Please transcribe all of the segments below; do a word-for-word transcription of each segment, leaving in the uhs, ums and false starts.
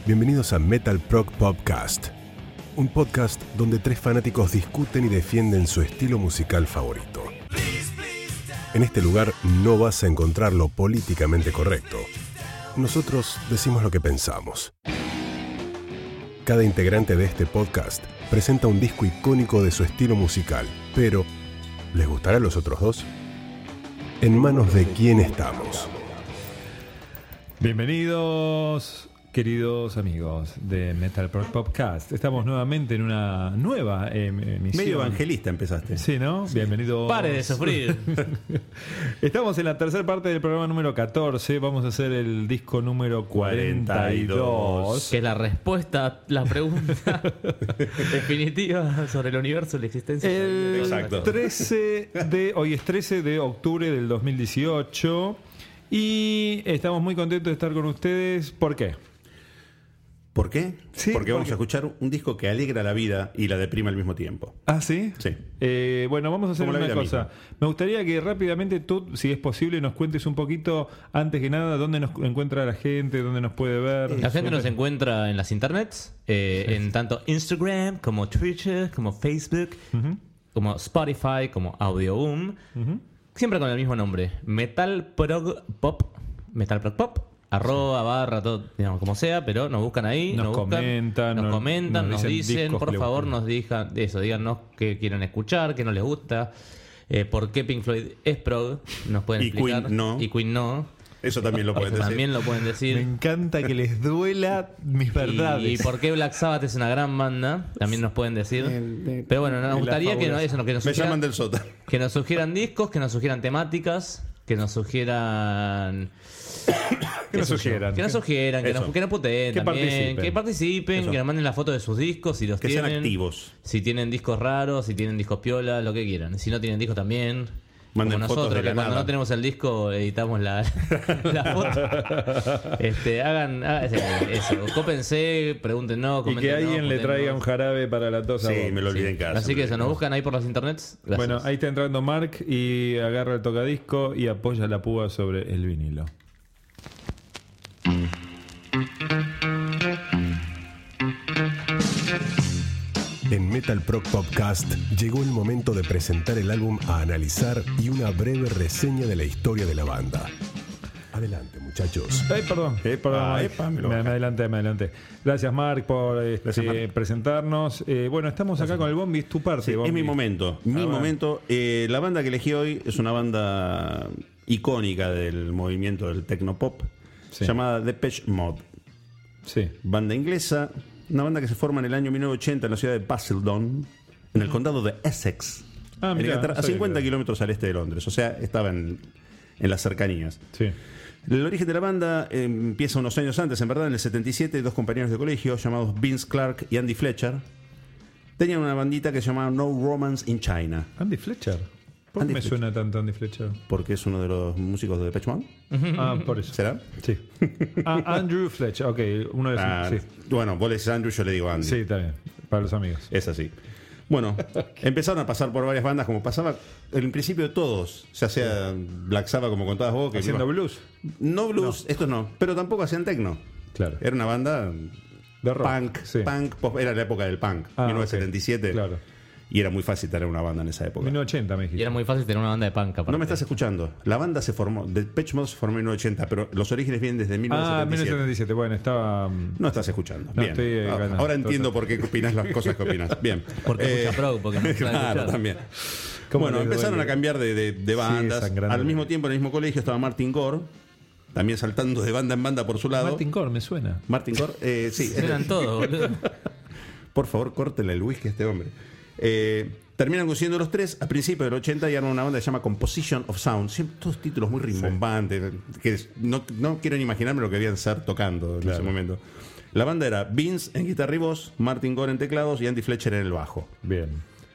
Bienvenidos a Metal Prog Podcast, un podcast donde tres fanáticos discuten y defienden su estilo musical favorito. En este lugar no vas a encontrar lo políticamente correcto. Nosotros decimos lo que pensamos. Cada integrante de este podcast presenta un disco icónico de su estilo musical, pero ¿les gustará a los otros dos? ¿En manos de quién estamos? Bienvenidos, queridos amigos de Metal Prog Podcast. Estamos nuevamente en una nueva eh, emisión. Medio evangelista empezaste. Sí, ¿no? Bienvenidos. Pare de sufrir. Estamos en la tercera parte del programa número catorce. Vamos a hacer el disco número cuarenta y dos. Que es la respuesta a la pregunta definitiva sobre el universo y la existencia. El Exacto. trece de, hoy es trece de octubre del dos mil dieciocho. Y estamos muy contentos de estar con ustedes. ¿Por qué? ¿Por qué? Sí, Porque vamos porque- a escuchar un disco que alegra la vida y la deprime al mismo tiempo. ¿Ah, sí? Sí. Eh, bueno, vamos a hacer Como la una vida cosa. misma. Me gustaría que rápidamente tú, si es posible, nos cuentes un poquito, antes que nada, dónde nos encuentra la gente, dónde nos puede ver. La gente nos encuentra en las internets, eh, en tanto Instagram como Twitter, como Facebook, Ujú. como Spotify, como Audioboom. Ujú. Siempre con el mismo nombre. Metal Prog Pop. Metal Prog Pop. Arroba, barra, todo, digamos, como sea, pero nos buscan ahí, Nos nos, buscan, comentan, nos nos- comentan, nos nos dicen dicen, discos por que les favor, gustan. nos digan eso, díganos qué quieren escuchar, qué no les gusta, eh, por qué Pink Floyd es prog, nos pueden Y explicar. Queen no. Y Queen no. Eso también lo pueden Eso decir. también lo pueden Me decir. encanta que les duela mis verdades. Y, y por qué Black Sabbath es una gran banda, también nos pueden decir. Pero bueno, nos la gustaría que, no, fabulosa. eso, que, nos Me sugieran, llaman del sótano. que nos sugieran discos, que nos sugieran temáticas, que nos sugieran... Que nos qué sé yo, sugieran. Que nos sugieran, que Eso. nos, que nos puteen Que también, participen. que participen, Eso. que nos manden la foto de sus discos, si los Que sean tienen. activos. Si tienen discos raros, si tienen discos piola, lo que quieran. Si no tienen discos también. Manden como fotos nosotros, de que la cuando nada. no tenemos el disco, editamos la, la foto. Este, hagan, hagan eso, cópense, pregúntenos, Y que coméntenos, alguien le cuéntenos. traiga un jarabe para la tos a Sí, vos. me lo olvidé en casa. Así que eso, nos buscan ahí por las internets. Gracias. Bueno, ahí está entrando Mark y agarra el tocadisco y apoya la púa sobre el vinilo. En Metal Prog Podcast llegó el momento de presentar el álbum a analizar y una breve reseña de la historia de la banda. Adelante, muchachos. Ay, perdón. Epa, perdón, Mike. epa, me lo me, bajé. me adelanté, me adelanté. Gracias, Mark, por este, Gracias, Mark. presentarnos. Eh, bueno, estamos acá con el Bombi, es tu parte. Sí, es Bombi. mi momento. Mi Ah, bueno. momento. Eh, la banda que elegí hoy es una banda icónica del movimiento del tecnopop, Sí. llamada Depeche Mode. Sí. Banda inglesa, una banda que se forma en el año mil novecientos ochenta en la ciudad de Basildon, en el condado de Essex, Ah, en mirá, Inglaterra, no a sabía cincuenta que- kilómetros al este de Londres. O sea, estaba en, en las cercanías. Sí. El origen de la banda eh, empieza unos años antes, en verdad, en el setenta y siete, dos compañeros de colegio llamados Vince Clarke y Andy Fletcher tenían una bandita que se llamaba No Romance in China, Andy Fletcher. ¿Por qué Andy me Fletcher. suena tanto Andy Fletcher? porque es uno de los músicos de Depeche Mode. Ah, por eso. ¿Será? Sí. Ah, Andrew Fletcher. Ok, uno de esos. Ah, sí. Bueno, vos le decís Andrew, yo le digo Andy. Sí, está bien. Para los amigos. Es así. Bueno, empezaron a pasar por varias bandas, como pasaba en principio de todos, ya sea Black Sabbath, como contabas vos. Que Haciendo no, blues. no blues, estos no, pero tampoco hacían techno. Claro. Era una banda De rock. punk, Sí. punk, post- era la época del punk, Ah, mil novecientos setenta y siete. ok. Claro. Y era muy fácil tener una banda en esa época. mil novecientos ochenta me Y dijiste. era muy fácil tener una banda de punk. aparte. No me estás escuchando. La banda se formó, Depeche Mode se formó en mil novecientos ochenta, pero los orígenes vienen desde mil Ah, novecientos mil setenta y novecientos setenta y siete. siete. Bueno, estaba. mm, No estás escuchando. No, Bien. estoy, eh, Ah, ganando. Ahora entiendo Entonces- por qué opinas las cosas que opinas. Bien. Porque escucha prog, porque no sabe Claro, escuchar. también. ¿Cómo Bueno, le empezaron duele? a cambiar de, de- de bandas. sangrando. Al mismo tiempo, en el mismo colegio estaba Martin Gore, también saltando de banda en banda por su lado. Martin Core me suena. Martin Gore, eh, sí. Eran todos, boludo. Por favor, córtenle el whisky a este hombre. Eh, terminan coincidiendo los tres a principios del ochenta y arman una banda que se llama Composition of Sound. Siempre, todos títulos muy rimbombantes, que es- no, no quiero ni imaginarme lo que debían ser tocando en Claro. ese momento. La banda era Vince en guitarra y voz, Martin Gore en teclados y Andy Fletcher en el bajo. Bien.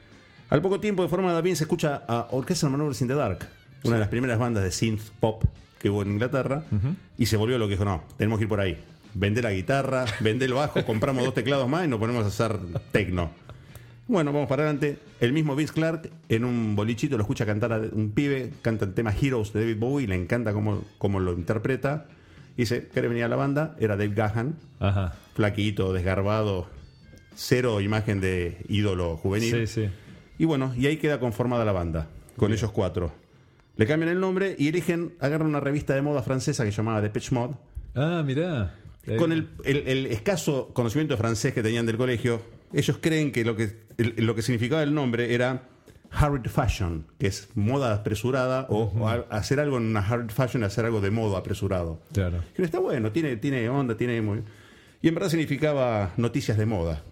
Al poco tiempo de formada, Vince escucha a Orchestral Maneuvers in the Dark, una de las primeras bandas de synth pop que hubo en Inglaterra, y se volvió lo que dijo, no, tenemos que ir por ahí. Vender la guitarra, vender el bajo, compramos dos teclados más y nos ponemos a hacer techno. Bueno, vamos para adelante. El mismo Vince Clarke en un bolichito lo escucha cantar a un pibe, canta el tema Heroes de David Bowie, le encanta cómo, cómo lo interpreta Y dice, ¿querés venir a la banda? Era Dave Gahan, Ajá. flaquito, desgarbado, cero imagen de ídolo juvenil. Sí, sí. Y bueno, y ahí queda conformada la banda, con Bien. ellos cuatro. Le cambian el nombre y eligen, agarran una revista de moda francesa que se llamaba Depeche Mode. Ah, mirá. Con el, el, el escaso conocimiento de francés que tenían del colegio, ellos creen que lo que, el- lo que significaba el nombre era hurried fashion, que es moda apresurada, o, o a- hacer algo en una hurried fashion, hacer algo de modo apresurado. Claro. Que está bueno, tiene, tiene onda, tiene muy... Y en verdad significaba noticias de moda.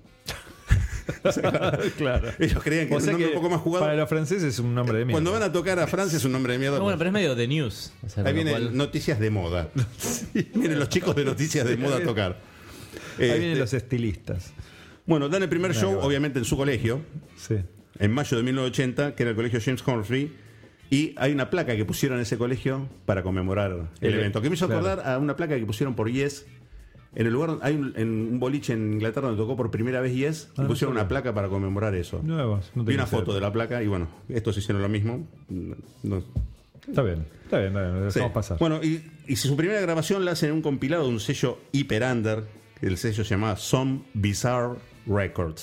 O sea, claro, Claro. ellos creían que O era sea un nombre que un poco más jugado. para los franceses es un nombre de mierda. Cuando van a tocar a Francia es un nombre de mierda. No, bueno, pero es medio de news. O sea, Ahí con lo viene cual- noticias de moda. Vienen los chicos de noticias de moda a tocar. Ahí Este, vienen los estilistas. Bueno, dan el primer show, bueno. obviamente, en su colegio, Sí. en mayo de mil novecientos ochenta, que era el colegio James Humphrey. Y hay una placa que pusieron en ese colegio para conmemorar el, El- evento. Que me hizo claro. acordar a una placa que pusieron por Yes. En el lugar, hay un, en un boliche en Inglaterra donde tocó por primera vez Yes. Ah, y no pusieron sabía. una placa para conmemorar eso. Nuevos. No Vi tenía una foto idea. de la placa y bueno, estos hicieron lo mismo. No- Está bien. Está bien. Está bien, lo Sí. dejamos pasar. Bueno, y, y si su primera grabación la hacen en un compilado de un sello hiper under, que el sello se llamaba Some Bizarre Records.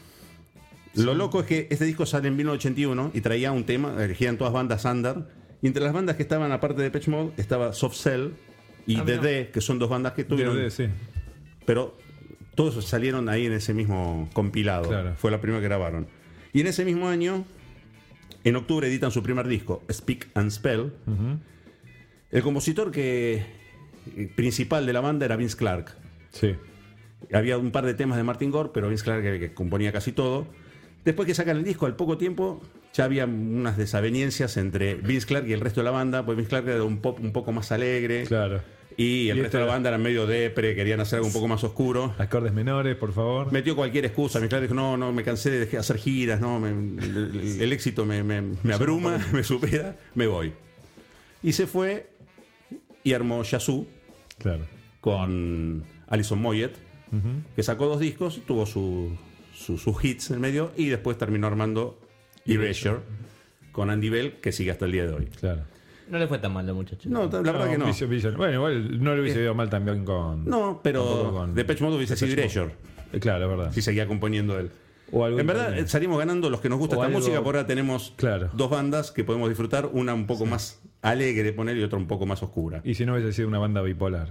Lo loco es que este disco sale en mil novecientos ochenta y uno y traía un tema, elegían todas bandas under, y entre las bandas que estaban, aparte de Depeche Mode, estaba Soft Cell y Ah, The mira. D, que son dos bandas que tuvieron, D V D, sí. pero todos salieron ahí en ese mismo compilado. Claro. Fue la primera que grabaron. Y en ese mismo año, en octubre, editan su primer disco, Speak and Spell. Ujú. El compositor que principal de la banda era Vince Clarke. Sí. Había un par de temas de Martin Gore, pero Vince Clarke que, que componía casi todo. Después que sacan el disco, al poco tiempo, ya había unas desavenencias entre Vince Clarke y el resto de la banda, pues Vince Clarke era un pop un poco más alegre. Claro. Y el Y resto este de la era- banda era medio depre, querían hacer algo un poco más oscuro. Acordes menores, por favor. Metió cualquier excusa. Vince Clarke dijo, no, no, me cansé de dejar- hacer giras, no, me- el, el éxito me, me- me abruma, me supera, me voy. Y se fue y armó Yazoo Claro. con Alison Moyet, Ujú. que sacó dos discos, tuvo su- su- sus hits en el medio y después terminó armando Erasure con Andy Bell, que sigue hasta el día de hoy. Claro. No le fue tan mal a muchacho. No, la verdad que no. Vision- Vision- Bueno, igual no le hubiese ido mal también con. No, tampoco pero con- Depeche Mode hubiese sido Depeche Erasure, Eh, Claro, es verdad. si seguía componiendo él. O algo En verdad, intermedio. eh, salimos ganando los que nos gusta O esta algo- música, por ahora tenemos Claro. dos bandas que podemos disfrutar, una un poco más alegre poner y otra un poco más oscura. Y si no hubiese sido una banda bipolar.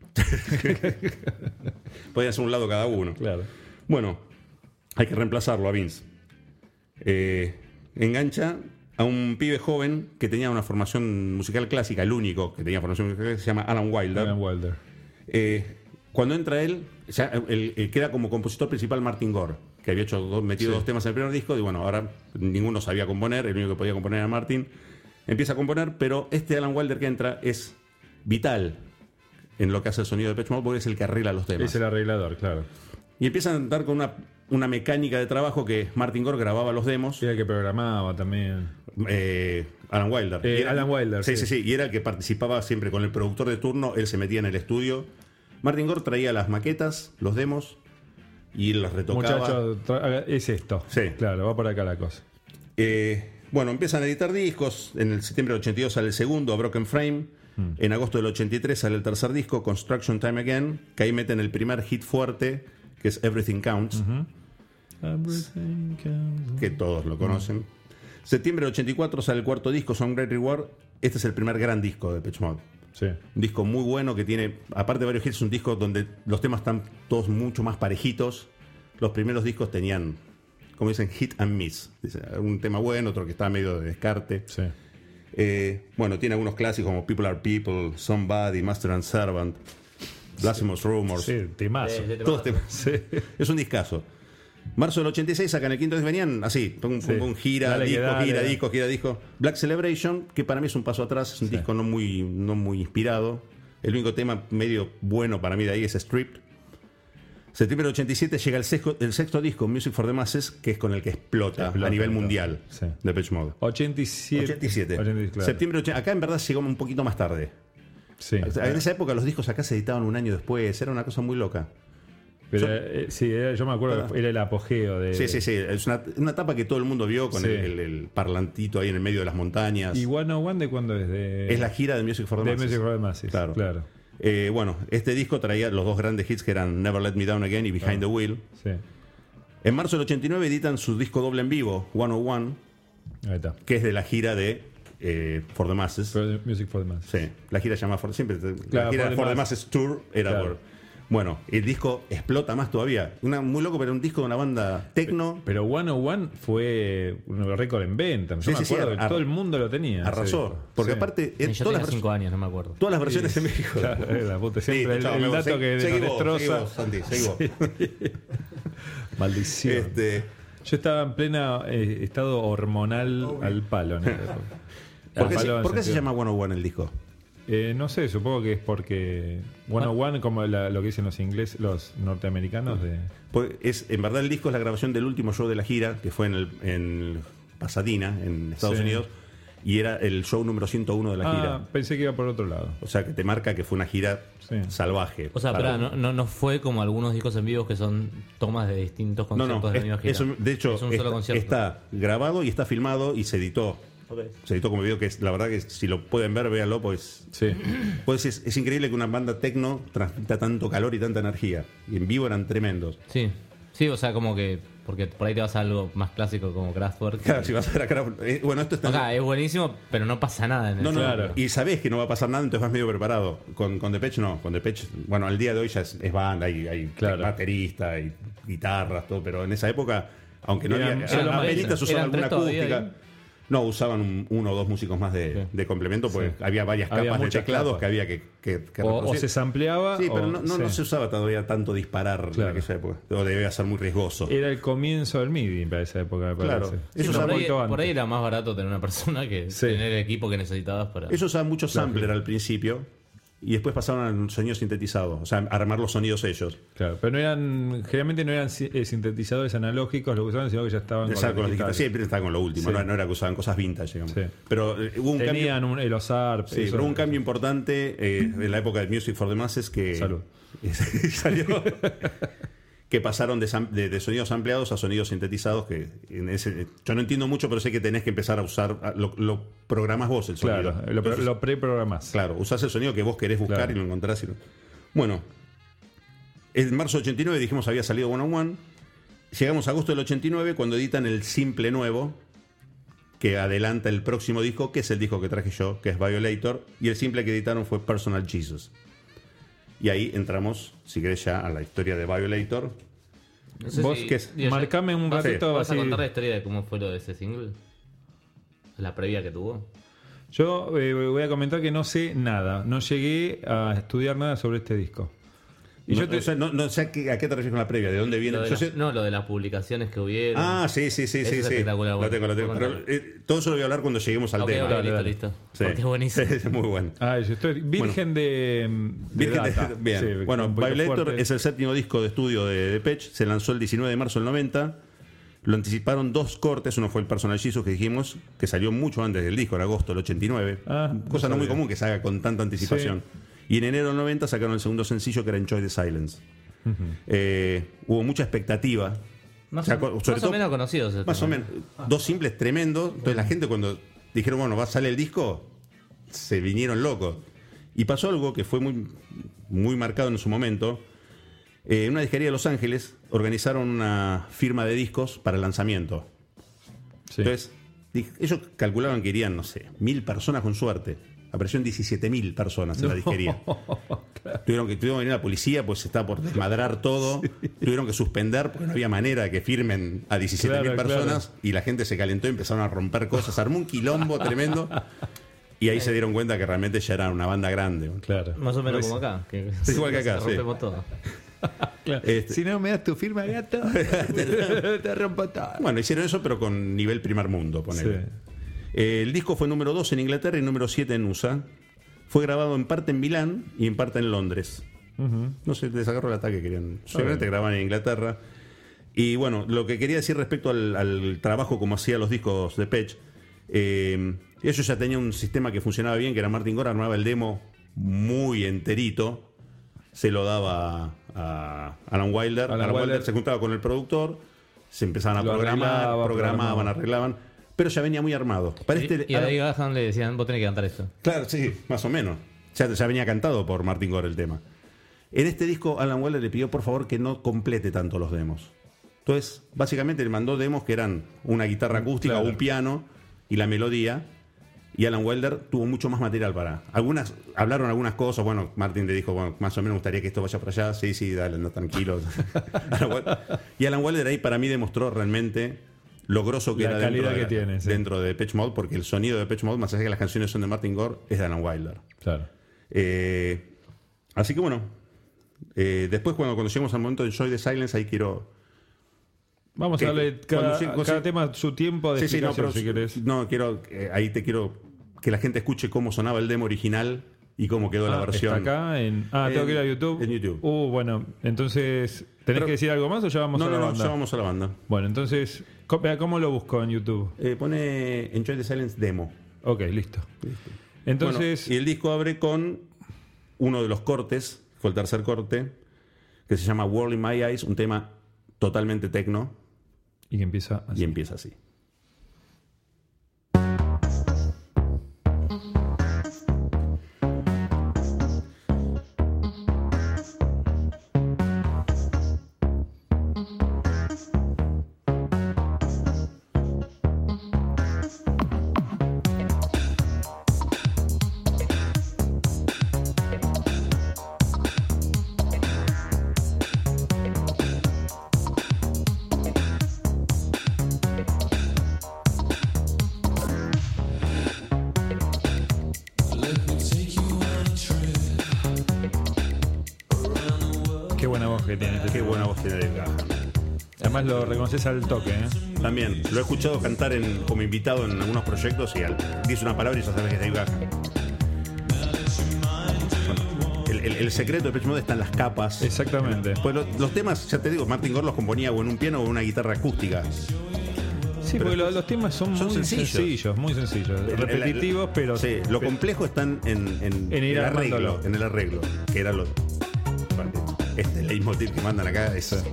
Podrían ser un lado cada uno. Claro. Bueno, hay que reemplazarlo a Vince. Eh, engancha a un pibe joven que tenía una formación musical clásica, el único que tenía formación musical clásica, se llama Alan Wilder. Alan Wilder. Eh, cuando entra él, ya, el- el- queda como compositor principal Martin Gore, que había hecho dos, metido Sí. dos temas en el primer disco, y bueno, ahora ninguno sabía componer, el único que podía componer era Martin. Empieza a componer, pero este Alan Wilder que entra es vital en lo que hace el sonido de Depeche Mode, porque es el que arregla los temas. Es el arreglador, claro. Y empiezan a andar con una, una mecánica de trabajo que Martin Gore grababa los demos. Era el que programaba también. eh, Alan Wilder. Eh, Y era- Alan Wilder, Sí, sí. sí, sí. Y era el que participaba siempre con el productor de turno. Él se metía en el estudio. Martin Gore traía las maquetas, los demos, y él las retocaba. Muchachos, tra- es esto. Sí. Claro, va por acá la cosa. Eh, bueno, empiezan a editar discos. En el septiembre del ochenta y dos sale el segundo, Broken Frame. Mm. En agosto del ochenta y tres sale el tercer disco, Construction Time Again, que ahí meten el primer hit fuerte, que es Everything Counts, Everything counts. que todos lo conocen. Septiembre del ochenta y cuatro sale el cuarto disco, Some Great Reward. Este es el primer gran disco de Depeche Mode. Sí. Un disco muy bueno que tiene, aparte de varios hits, un disco donde los temas están todos mucho más parejitos. Los primeros discos tenían, como dicen, hit and miss. Dice, un tema bueno, otro que está medio de descarte. Sí. Eh, bueno, tiene algunos clásicos como People Are People, Somebody, Master and Servant, Blasphemous Rumors. Sí, temazo. Eh, Todos temas. Sí. Es un discazo. Marzo del ochenta y seis sacan el quinto disco, venían así, pum, pum, Sí. pum, gira, Dale que disco, dale. gira, disco, gira, disco. Black Celebration, que para mí es un paso atrás, es un Sí. disco no muy, no muy inspirado. El único tema medio bueno para mí de ahí es Stripped. Septiembre del ochenta y siete llega el sexto, el sexto disco, Music for the Masses, que es con el que explota, Explota, a nivel explota. mundial Sí. Depeche Mode. ochenta y siete. ochenta y siete. ochenta y siete, claro. Septiembre ochenta. Acá en verdad llegamos un poquito más tarde. Sí. En esa época los discos acá se editaban un año después, era una cosa muy loca. Pero, yo- eh, sí, era- yo me acuerdo que era el apogeo de. Sí, sí, sí. Es una, una etapa que todo el mundo vio con Sí. el, el- el parlantito ahí en el medio de las montañas. ¿Y One oh One de cuándo es? De, Es la gira de Music for the de Masses. Music for the Masses. Claro. Claro. Eh, bueno, este disco traía los dos grandes hits que eran Never Let Me Down Again y Behind the Wheel. Sí. En marzo del ochenta y nueve editan su disco doble en vivo, ciento uno, Ahí está. que es de la gira de eh, For the Masses. For the Music for the Masses. Sí, la gira se llama For, siempre, Claro, la gira For the For the Masses. Masses Tour era Claro. por... Bueno, el disco explota más todavía. Una, muy loco, pero un disco de una banda techno. Pero ciento uno fue un récord en venta. Yo Sí, me sí, sí, acuerdo que ar- todo el mundo lo tenía. ese Arrasó. disco. Porque Sí. aparte, Y eh, yo todas, tenía las, cinco años, no me acuerdo. todas las versiones en México. Claro, eh, la puta, siempre Sí, el, chao, el me voy. dato Se- que seguí nos vos, destroza. seguí vos, Santi, seguí vos. Maldición. Este, Yo estaba en plena eh, estado hormonal al palo. ¿No? ¿Por qué, Al se, palo en por qué se sentido- llama ciento uno el disco? Eh, no sé, supongo que es porque ciento uno, como la- lo que dicen los ingleses, los norteamericanos de... Pues es, en verdad el disco es la grabación del último show de la gira, que fue en, el, en Pasadena, en Estados Sí. Unidos, y era el show número ciento uno de la Ah, gira. pensé que iba por otro lado. O sea, que te marca que fue una gira Sí. salvaje. O sea, Para- pará, no, no, no fue como algunos discos en vivo que son tomas de distintos no, conciertos no, de es- la misma gira. eso, de hecho, es un está, solo concierto. está grabado y está filmado y se editó. Se editó como video, que es, la verdad que si lo pueden ver, véanlo, pues, Sí. pues es, es increíble que una banda techno transmita tanto calor y tanta energía. Y en vivo eran tremendos. Sí, sí, o sea, como que. Porque por ahí te vas a algo más clásico como Kraftwerk. Claro, si vas a ver acá. eh, bueno, esto está. O sea, es buenísimo, pero no pasa nada en el No, no, Claro. y sabés que no va a pasar nada, entonces vas medio preparado. Con, con Depeche no, con Depeche, bueno, al día de hoy ya es, es banda, hay, hay Claro. baterista, hay guitarras, todo, pero en esa época, aunque no Eran- había, eran apenas maestros. usaban ¿Eran alguna tres todavía acústica. No, usaban un- uno o dos músicos más de, Sí. de complemento, porque Sí. había varias Había capas de muchas teclados capas. que había que, que, que O, o reproducir. se sampleaba. Sí, pero o- no, no, no sí. se usaba todavía tanto disparar Claro. en aquella época. O debía ser muy riesgoso. Era el comienzo del MIDI para esa época, me Claro. parece. Eso Sí, es por, un ahí, poquito por ahí antes. era más barato tener una persona que Sí. tener el equipo que necesitabas para. Ellos usaban mucho sampler al principio y después pasaron a sonidos sintetizados, o sea, a armar los sonidos ellos. Claro, pero no eran, generalmente no eran si- eh, sintetizadores analógicos lo que usaban, sino que ya estaban Exacto, con los digitales. digitales. Siempre estaba con lo último, Sí. no, no era que usaban cosas vintage, digamos. Sí. Pero eh, hubo un Tenían cambio, un, eh, los ARPs. sí, eso. pero hubo un cambio importante eh, en la época de Music for the Masses que Salud. salió que pasaron de, sam- de- de sonidos ampliados a sonidos sintetizados que en ese, yo no entiendo mucho, pero sé que tenés que empezar a usar a- lo, lo programás vos el sonido. Claro, lo, Entonces, lo preprogramás. claro, usás el sonido que vos querés buscar Claro. y lo encontrás. Y lo- Bueno, en marzo del ochenta y nueve dijimos había salido One on One. Llegamos a agosto del ochenta y nueve cuando editan el simple nuevo que adelanta el próximo disco, que es el disco que traje yo, que es Violator, y el simple que editaron fue Personal Jesus. Y ahí entramos, si querés, ya a la historia de Violator. No sé Vos, si- ¿qué es? digo, ya- Marcame un ¿vas a- ratito ¿Vas a así. contar la historia de cómo fue lo de ese single? La previa que tuvo. Yo eh, voy a comentar que no sé nada. No llegué a estudiar nada sobre este disco. Y no, yo te- o sea, no, no sé a qué, a qué te refieres con la previa, de dónde viene. Lo de Yo las- sé- No, lo de las publicaciones que hubieron. Ah, sí, sí, sí, Eso sí. es sí. espectacular, Lo bueno. tengo, lo tengo. Vos Pero, contalo. eh, todo eso lo voy a hablar cuando lleguemos al Ok, tema. ok, Dale, listo, dale. listo. Sí. Porque es buenísimo. Es muy bueno. Ah, yo estoy virgen de, de Virgen de- data. bien. Sí, bueno, un poquito Violator fuerte. es el séptimo disco de estudio de Depeche. Se lanzó el diecinueve de marzo del noventa. Lo anticiparon dos cortes. Uno fue el Personal Jesus que dijimos, que salió mucho antes del disco, en agosto del ochenta y nueve. Ah, Cosa no no muy sabía. común que se haga con tanta anticipación. Y en enero del noventa sacaron el segundo sencillo, que era Enjoy the Silence. Eh, hubo mucha expectativa. Más, O sea, o, sobre más todo- o menos conocidos. este Más o tema. menos. Dos simples tremendos. Entonces la gente cuando dijeron, bueno, va a salir el disco, se vinieron locos. Y pasó algo que fue muy, muy marcado en su momento. Eh, en una disquería de Los Ángeles organizaron una firma de discos para el lanzamiento. Sí. Entonces, di- ellos calculaban que irían, no sé, mil personas con suerte. Aparecieron diecisiete mil personas en la disquería. Tuvieron que, tuvieron que venir la policía, pues estaba por desmadrar todo. Tuvieron que suspender porque no había manera de que firmen a diecisiete mil Claro, personas. Y la gente se calentó y empezaron a romper cosas. Armó un quilombo tremendo. Y ahí se dieron cuenta que realmente ya era una banda grande. Claro. Más o menos Pues- como acá. Que Sí, igual que acá, sí. rompemos todo. claro. Este- Si no me das tu firma, gato, te rompo todo. Bueno, hicieron eso, pero con nivel primer mundo, ponele. Sí. Eh, el disco fue número dos en Inglaterra y número siete en U S A. Fue grabado en parte en Milán y en parte en Londres. Ujú. No sé, les agarró el ataque, querían. Seguramente grababan en Inglaterra. Y bueno, lo que quería decir respecto al, al trabajo como hacía los discos de Depeche, eh, ellos ya tenían un sistema que funcionaba bien, que era Martin Gore armaba el demo muy enterito, se lo daba a Alan Wilder. Alan Alan, Wilder, Wilder se juntaba con el productor, se empezaban a Lo programar, arreglaba, programaban, programaba. arreglaban, pero ya venía muy armado. Para Y, este, y a David Gahan le decían, vos tenés que cantar esto. Claro, sí, más o menos. Ya, ya venía cantado por Martin Gore el tema. En este disco, Alan Wilder le pidió por favor que no complete tanto los demos. Entonces, básicamente le mandó demos que eran una guitarra acústica Claro. o un piano y la melodía. Y Alan Wilder tuvo mucho más material para. Algunas, hablaron algunas cosas. Bueno, Martin le dijo, bueno, más o menos me gustaría que esto vaya para allá. Sí, sí, dale, no tranquilo. Y Alan Wilder ahí para mí demostró realmente lo grosso que La era calidad dentro, de, que tiene, sí. dentro de Depeche Mode, porque el sonido de Depeche Mode, más allá de que las canciones son de Martin Gore, es de Alan Wilder. Claro. Eh, así que bueno, eh, después cuando, cuando lleguemos al momento de Enjoy the Silence, ahí quiero... Vamos que- a darle cada, cuando- cada tema su tiempo de Sí, sí, no, explicación, pero si querés. no, quiero, eh, ahí te quiero que la gente escuche cómo sonaba el demo original y cómo quedó la Ah, versión. está acá en... Ah, tengo En- que ir a YouTube. en YouTube. Uh, bueno, entonces... ¿Tenés Pero- que decir algo más o ya vamos No, a la no, no, banda? ya vamos a la banda. Bueno, entonces... co- vea, ¿Cómo lo busco en YouTube? Eh, pone Enjoy the Silence demo. Ok, listo. Entonces... Bueno, y el disco abre con uno de los cortes, fue el tercer corte, que se llama World in My Eyes, un tema totalmente techno, y que empieza así. y empieza así. Qué buena voz que tiene este Qué tipo. buena voz tiene Dave Gahan. Además lo reconoces al toque, ¿eh? También lo he escuchado cantar en, como invitado en algunos proyectos y al, dice una palabra y ya sabes que es Dave Gahan. Bueno, el, el- el secreto de Depeche Mode está en las capas. Exactamente. Pues lo- los temas, ya te digo, Martin Gore los componía o en un piano o en una guitarra acústica. Sí, porque lo- los temas son, son muy sencillos. sencillos, muy sencillos. El- el- Repetitivos, pero... Sí, lo pero- complejo está en, en, en En ir el arreglo, armándolo. en el arreglo, que era lo este leitmotiv que mandan acá es. Sí.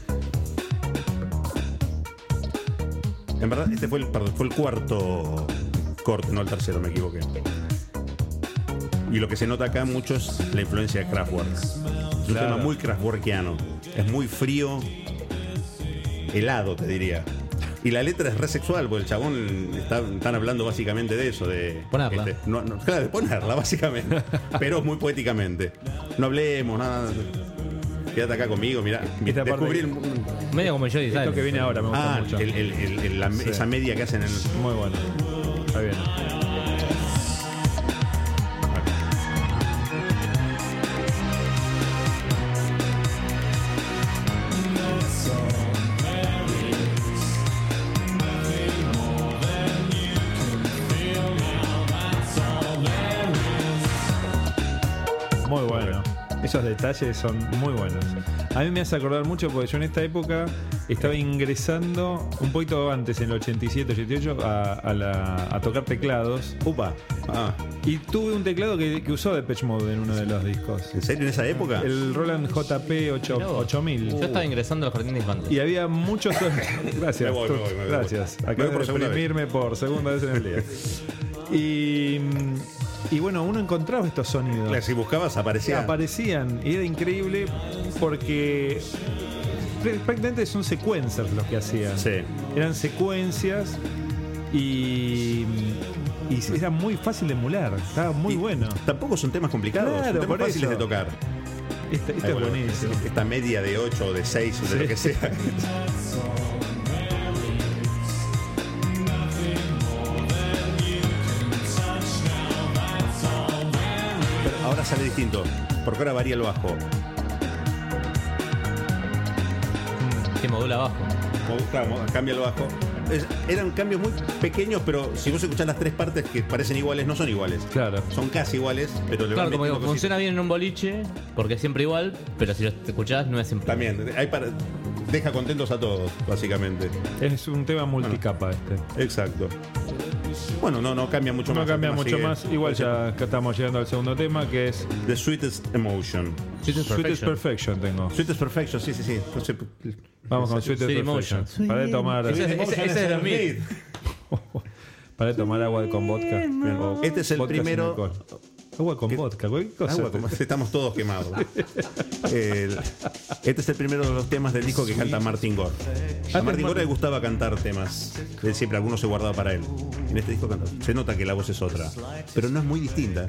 En verdad, este fue el, perdón, fue el cuarto corte, no el tercero, me equivoqué. Y lo que se nota acá mucho es la influencia de Kraftwerk. Es un Claro. tema muy Kraftwerkiano. Es muy frío, helado, te diría. Y la letra es re sexual, porque el chabón está, están hablando básicamente de eso, de Ponerla. este, no, no, claro, de ponerla básicamente, pero muy poéticamente. No hablemos, nada. Quédate acá conmigo, mirá. Esta Descubrí parte- el- Medio como yo y Esto que viene ahora me gusta ah, mucho. el- el- el- el- la- Sí. esa media que hacen en el. Muy bueno. Está bien. Muy bueno. Esos detalles son muy buenos. A mí me hace acordar mucho porque yo en esta época estaba ingresando un poquito antes, en el ochenta y siete, ochenta y ocho, a, a, la- a tocar teclados. Upa. Ah, Y tuve un teclado que, que usó Depeche Mode en uno de los discos. ¿en serio en esa época? El Roland J P Mirá vos. ocho mil. Yo estaba ingresando a los jardines de infantes. Y había muchos. Gracias, Me voy, me Tux, voy, me voy. gracias. Me voy Acabas por de segunda deprimirme por segunda vez en el día. Y, y bueno, uno encontraba estos sonidos. Claro, si buscabas Que aparecía. aparecían y era increíble porque pr- prácticamente son sequencers los que hacían. Sí. Eran secuencias y, y era muy fácil de emular. Estaba muy Y bueno. Tampoco son temas complicados, Claro, son temas por fáciles eso. de tocar. Esto, esto Ay, es bueno, buenísimo. Esta media de ocho o de seis o de Sí. lo que sea. Pero ahora sale distinto, porque ahora varía el bajo. Que modula abajo. Como- claro, cambia el bajo. Es- eran cambios muy pequeños, pero si vos escuchás las tres partes que parecen iguales, no son iguales. Claro. Son casi iguales, pero le Claro, van como que metiendo funciona bien en un boliche, porque es siempre igual, pero si lo escuchás no es siempre cositas. También, hay para, deja contentos a todos, básicamente. Es un tema multicapa este. Exacto. Bueno, no, no cambia mucho No más. cambia el tema mucho sigue. más. Igual ya acá estamos llegando al segundo tema, que es The Sweetest Emotion. Sweetest Sweetest Perfection. Perfection tengo. Sweetest Perfection, sí, sí, sí. Entonces, Vamos con Sweetest Sweet Perfection. Emotion. Para de tomar, Ese es- ese- ese es el Smith. para de tomar agua con vodka. o Este es el vodka sin primero. alcohol. Agua con vodka, cualquier cosa. Agua con- estamos todos quemados. El- este es el primero de los temas del disco que canta Martin Gore. A Martin Gore le gustaba cantar temas. Él siempre algunos se guardaba para él. En este disco canta. Se nota que la voz es otra, pero no es muy distinta.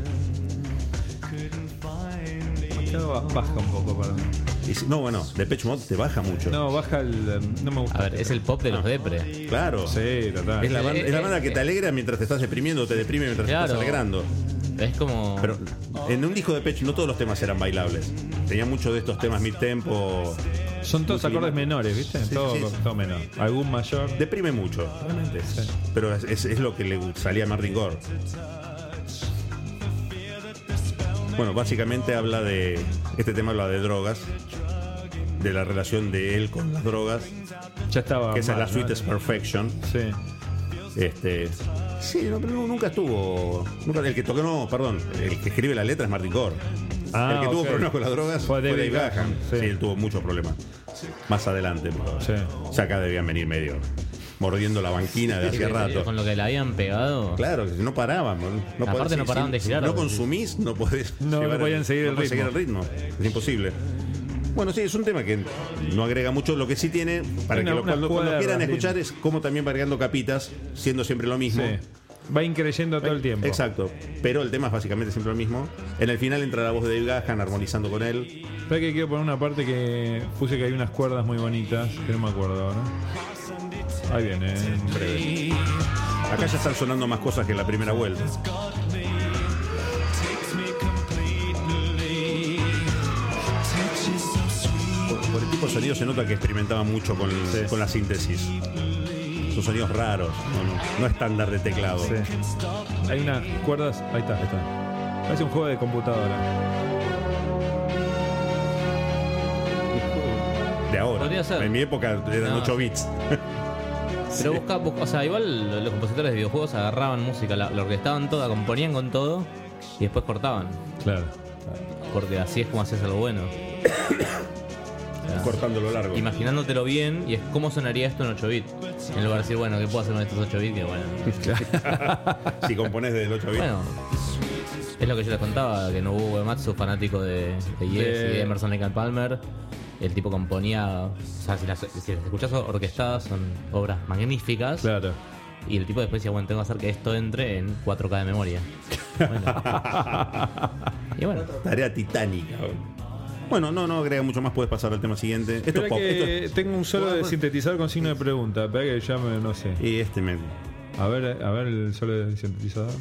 Demasiado baja un poco para mí. Y si- no, bueno, Depeche Mode te baja mucho. No, baja el. No me gusta. A ver, es el pop de los depre. Claro. Sí, total. Es la, banda, Eh, es la eh, banda que eh. te alegra mientras te estás deprimiendo o te deprime mientras te Claro. estás alegrando. Es como. Pero en un disco de Depeche no todos los temas eran bailables. Tenía muchos de estos temas mid-tempo. Son todos muy acordes climáticos. menores, ¿viste? Sí, todo, sí. todo menor. Algún mayor. Deprime mucho, realmente. Sí. Pero es, es- es lo que le salía a Martin Gore. Bueno, básicamente habla de. Este tema habla de drogas. De la relación de él con las drogas. Ya estaba. Que esa es mal, la ¿no? Sweetest Perfection. Sí. Este. Sí, no, pero no- nunca estuvo. Nunca, el que tocó, no, perdón. El que escribe la letra es Martin Gore. Ah, el que tuvo ok. problemas con las drogas Fue fue, David Dave Gahan. Gahan, Sí. sí. él tuvo muchos problemas. Más adelante, pero Sí. ya acá debían venir medio mordiendo la banquina de Sí, hacía que- rato. Con lo que le habían pegado. Claro, que no paraban. No, no Aparte podés- no si- paraban si- de girar, Si no pues, consumís, no podés. No, llevar no podían seguir el podés ritmo. seguir el ritmo. Es imposible. Bueno, sí, es un tema que no agrega mucho. Lo que sí tiene, para Una- que lo, unas cuando, cuando cuerdas, quieran escuchar, lindo. es cómo también va agregando capitas, siendo siempre lo mismo. Sí. Va increyendo todo el tiempo. Exacto. Pero el tema es básicamente siempre lo mismo. En el final entra la voz de Dave Gahan armonizando con él. ¿Sabes que quiero poner una parte que puse que hay unas cuerdas muy bonitas? Que no me acuerdo ahora. Ahí viene, en breve. Acá ya están sonando más cosas que en la primera vuelta. Por, por el tipo de sonido se nota que experimentaban mucho con, Sí. con la síntesis. Son sonidos raros, no, no, no estándar de teclado. Sí. Hay unas cuerdas. Ahí está, ahí está. Parece un juego de computadora. De ahora. Podría ser. En mi época eran No. ocho bits. Pero busca, busca- o sea, igual los compositores de videojuegos agarraban música, la, la orquestaban toda, componían con todo y después cortaban. Claro. Porque así es como haces algo bueno. Cortando lo largo. Imaginándotelo bien y es cómo sonaría esto en ocho bits. En lugar de decir, bueno, ¿qué puedo hacer con estos ocho bits? Que bueno. Si componés desde el ocho bits. Bueno, es lo que yo les contaba, que Nobuo Uematsu, fanático de, de Yes De- y de Emerson Lake and Palmer. El tipo componía, o sea, si las, si las escuchás orquestadas son obras magníficas. Claro. Y el tipo después decía, bueno, tengo que hacer que esto entre en cuatro K de memoria. Bueno. Y bueno, Tarea titánica. Bueno, no, no agrega mucho más. Puedes pasar al tema siguiente. Esto Espera es pop. que Esto es- tengo un solo de sintetizador con signo de pregunta. Espera que ya me, no sé. Y este me. A ver, a ver el solo de sintetizador.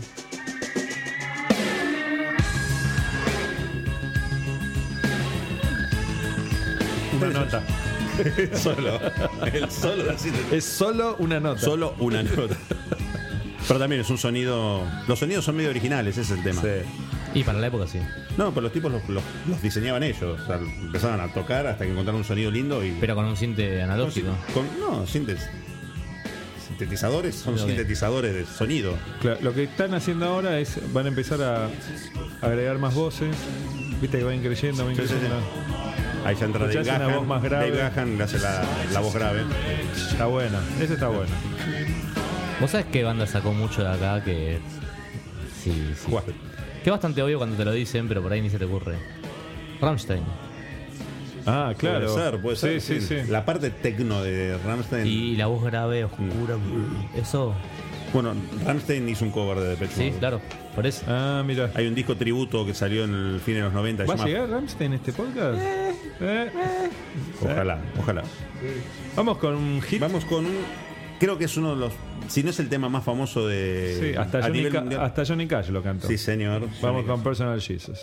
Una nota. Solo. El solo de la sintetizador. Es solo una nota. Solo una nota. Pero también es un sonido. Los sonidos son medio originales, ese es el tema. Sí. y para la época sí. No, pero los tipos los, los- los diseñaban ellos. O sea, empezaban a tocar hasta que encontraron un sonido lindo y. Pero con un cinte analógico. Con, no, sintes- sintetizadores son Ok. sintetizadores de sonido. Claro, lo que están haciendo ahora es van a empezar a agregar más voces. Viste que van creyendo, van Sí, sí, creyendo. Ahí ya entra Dave Escuchás una Gahan. voz más grave. Dave Gahan le hace la, la voz grave. Está bueno, ese está bueno. ¿Vos sabés qué banda sacó mucho de acá que. Sí, sí. ¿Cuál? Que es bastante obvio cuando te lo dicen, pero por ahí ni se te ocurre. Rammstein. Ah, claro. Puede ser, puede ser. Sí, sí, sí. La parte tecno de Rammstein. Y la voz grave, oscura. Eso. Bueno, Rammstein hizo un cover de Depeche Sí, Mode. claro. Por eso. Ah, mira. Hay un disco tributo que salió en el fin de los noventa. se ¿Va a llama- llegar Rammstein en este podcast? Eh. Ojalá, ojalá. Vamos con un hit. Vamos con un. Creo que es uno de los. Si no es el tema más famoso de. Sí, hasta a Johnny, nivel Ca- mundial. hasta Johnny Cash lo cantó. Sí, señor. Vamos Johnny con Personal Jesus.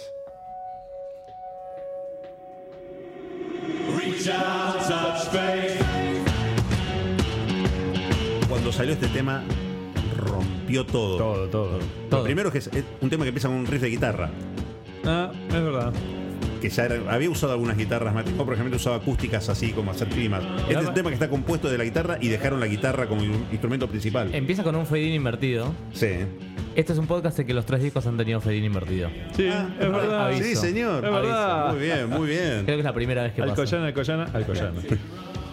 Cuando salió este tema, rompió todo. Todo, todo. Lo Todo. primero es que es es un tema que empieza con un riff de guitarra. Ah, es verdad. Que ya era- había usado algunas guitarras, Martin Gore, por ejemplo, usaba acústicas así como hacer climas. Este es un tema que está compuesto de la guitarra y dejaron la guitarra como in- instrumento principal. Empieza con un fade-in invertido. Sí. Este es un podcast en que los tres discos han tenido fade-in invertido. Sí, Ah, es verdad. aviso. Sí, señor. Es verdad. Muy bien, muy bien. Creo que es la primera vez que pasa. Alcoyana, Alcoyana, Alcoyana.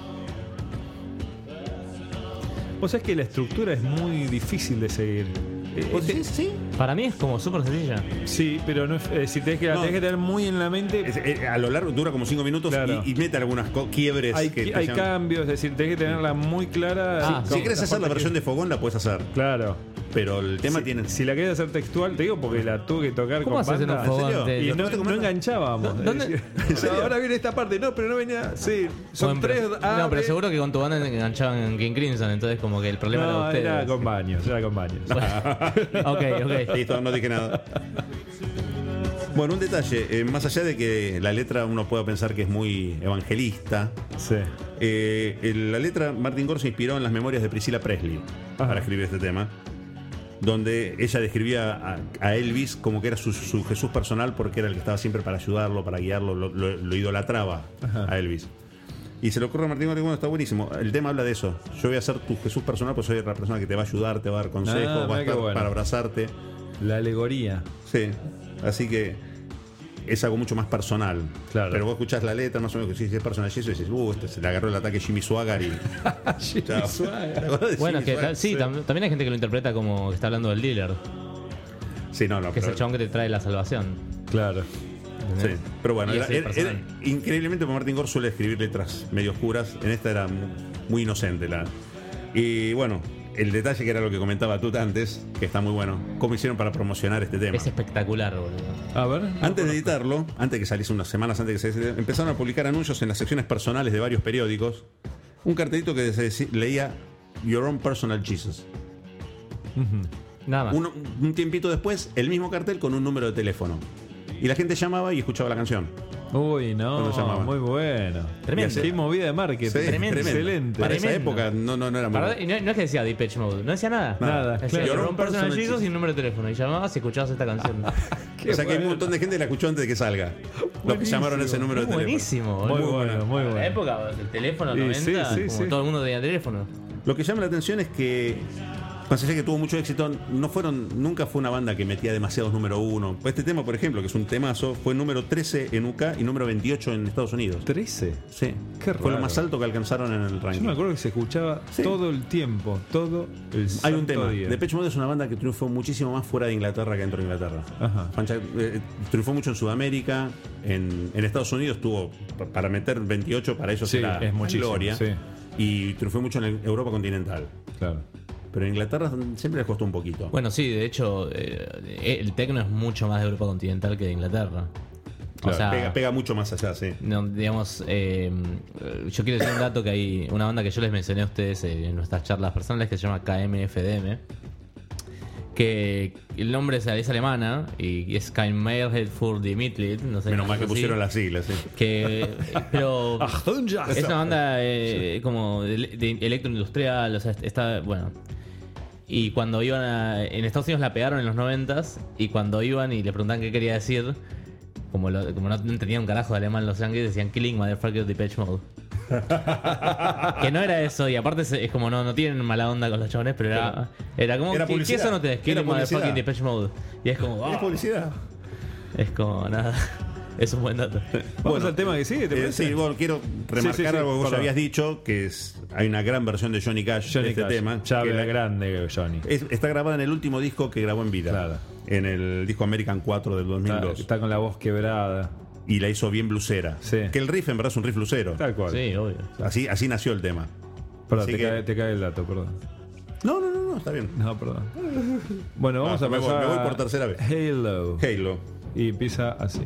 Vos sabés que la estructura es muy difícil de seguir. Eh, ¿Vos eh, decís? ¿Sí? Para mí es como súper sencilla. Sí, pero no es, eh, si tenés que, la No. tenés que tener muy en la mente. Es- eh, a lo largo dura como cinco minutos Claro. y, y mete algunas co- quiebres. Hay, que te hay llaman. cambios, es decir, tenés que tenerla muy clara. Ah, Si sí. querés hacer la versión de Fogón, la puedes hacer. Claro. Pero el tema si, tiene. si la querés hacer textual, te digo porque la tuve que tocar ¿Cómo con haces en un banda. ¿En serio? fogón? Te- Y ¿Lo no, fuiste no comiendo? enganchábamos. ¿Dónde? Es decir, ahora viene esta parte. No, pero no venía. Sí, son Bueno, tres. pero- A, no, pero B. seguro que con tu banda enganchaban en King Crimson, entonces como que el problema No, era de era ustedes. con baños. Era con baños. Ok, ok. Listo, no dije nada. Bueno, un detalle. eh, más allá de que la letra uno pueda pensar que es muy evangelista, Sí. eh, el- la letra Martin Gore se inspiró en las memorias de Priscilla Presley Ajá. para escribir este tema, donde ella describía a, a Elvis como que era su, su Jesús personal porque era el que estaba siempre para ayudarlo, para guiarlo, lo, lo- lo idolatraba Ajá. a Elvis. Y se le ocurre a Martin Gore, bueno, está buenísimo. El tema habla de eso. Yo voy a ser tu Jesús personal, pues soy la persona que te va a ayudar, te va a dar consejos, Ah, va a mirá qué estar bueno. para abrazarte. La alegoría. Sí, así que es algo mucho más personal. Claro. Pero vos escuchás la letra, más o menos, que si es personal y eso, y dices, uh, este se le agarró el ataque Jimmy Swaggart y. Chao. ¿Te acordás de Bueno, es Jimmy que Swaggart? sí, tam- también hay gente que lo interpreta como que está hablando del dealer, Sí, no, no. que es pero, el chabón que te trae la salvación. Claro. sí, ¿entendés? pero bueno, Y era, ese era- personal. era- increíblemente porque Martin Gore suele escribir letras medio oscuras. En esta era mu- muy inocente. la Y bueno, el detalle que era lo que comentaba tú antes, que está muy bueno. ¿Cómo hicieron para promocionar este tema? Es espectacular, boludo. A ver. Antes de editarlo, antes de que saliese unas semanas antes de que saliese, empezaron a publicar anuncios en las secciones personales de varios periódicos. Un cartelito que se deci- leía Your Own Personal Jesus. Nada más. Un, un tiempito después, el mismo cartel con un número de teléfono. Y la gente llamaba y escuchaba la canción. Uy, no. Cuando llamaban. Muy bueno. Tremendo. Y así movida de marketing. Sí, Tremendo. Excelente. Para esa Tremendo. época no, no, no era muy Para- y no, no es que decía Depeche Mode, no decía nada. Nada, Decía claro. Your Your Own Own Personal Personal Jesus Jesus. y un número de teléfono. Y llamabas y escuchabas esta canción. O sea que hay un montón de gente que la escuchó antes de que salga. Los que Buenísimo. llamaron ese número de teléfono. Buenísimo, Muy boludo. bueno, muy En la bueno. época del teléfono Y noventa, sí, sí, como sí. todo el mundo tenía teléfono. Lo que llama la atención es que, más allá de que tuvo mucho éxito, no fueron, nunca fue una banda que metía demasiados número uno. Este tema, por ejemplo, que es un temazo, fue número trece en U K y número veintiocho en Estados Unidos. trece. Sí, Qué fue lo raro. más alto que alcanzaron en el Yo ranking. me acuerdo que se escuchaba Sí. todo el tiempo. Todo el Hay un santo tema. día. Depeche Mode es una banda que triunfó muchísimo más fuera de Inglaterra que dentro de Inglaterra. Ajá. Pancha- eh, triunfó mucho en Sudamérica, en, en Estados Unidos tuvo pa- para meter veintiocho, para ellos Sí, era es muchísimo, gloria. sí. Y triunfó mucho en el- Europa continental. Claro. Pero en Inglaterra siempre les costó un poquito. Bueno, sí, de hecho, eh, el tecno es mucho más de Europa continental que de Inglaterra. Claro, o sea, pega, pega mucho más allá, sí. no, digamos, eh, yo quiero decir un dato que hay una banda que yo les mencioné a ustedes eh, en nuestras charlas personales que se llama K M F D M, que el nombre es, es alemana y es Kein Mehrheit für die Mitglied, no sé. Menos cómo mal que es así, pusieron las siglas, sí. que pero Achtung, es una banda eh, como de, de electroindustrial, o sea, está bueno. Y cuando iban a, en Estados Unidos la pegaron en los noventas y cuando iban y le preguntaban qué quería decir, como, lo- como no entendían un carajo de alemán los yankees, decían Killing Motherfucker Depeche Mode. Que no era eso, y aparte es, es como no, no tienen mala onda con los chavales, pero era, era como Era ¿qué, ¿qué publicidad. eso no te des? Era Killing publicidad. Motherfucking Depeche Mode. Y es como, Es ah, publicidad. es como nada. Es un buen dato. Vamos Bueno, al tema que sigue, ¿te Eh, parece? sí, bueno, quiero remarcar Sí, sí, sí, algo que vos perdón. habías dicho, que es hay una gran versión de Johnny Cash Johnny de este Cash, tema. Chave que la- grande, Johnny. es- está grabada en el último disco que grabó en vida. Claro. En el disco American cuatro del dos mil Está, dos. está con la voz quebrada. Y la hizo bien blusera. Sí. Que el riff en verdad es un riff blusero. Tal cual. Sí, obvio. Así, así nació el tema. Perdón, Así te, que- cae, te cae el dato, perdón. No, no, no, no, está bien. No, perdón. Bueno, vamos Ah, a me voy- pasar me voy a por tercera vez. Halo. Halo. Y empieza así.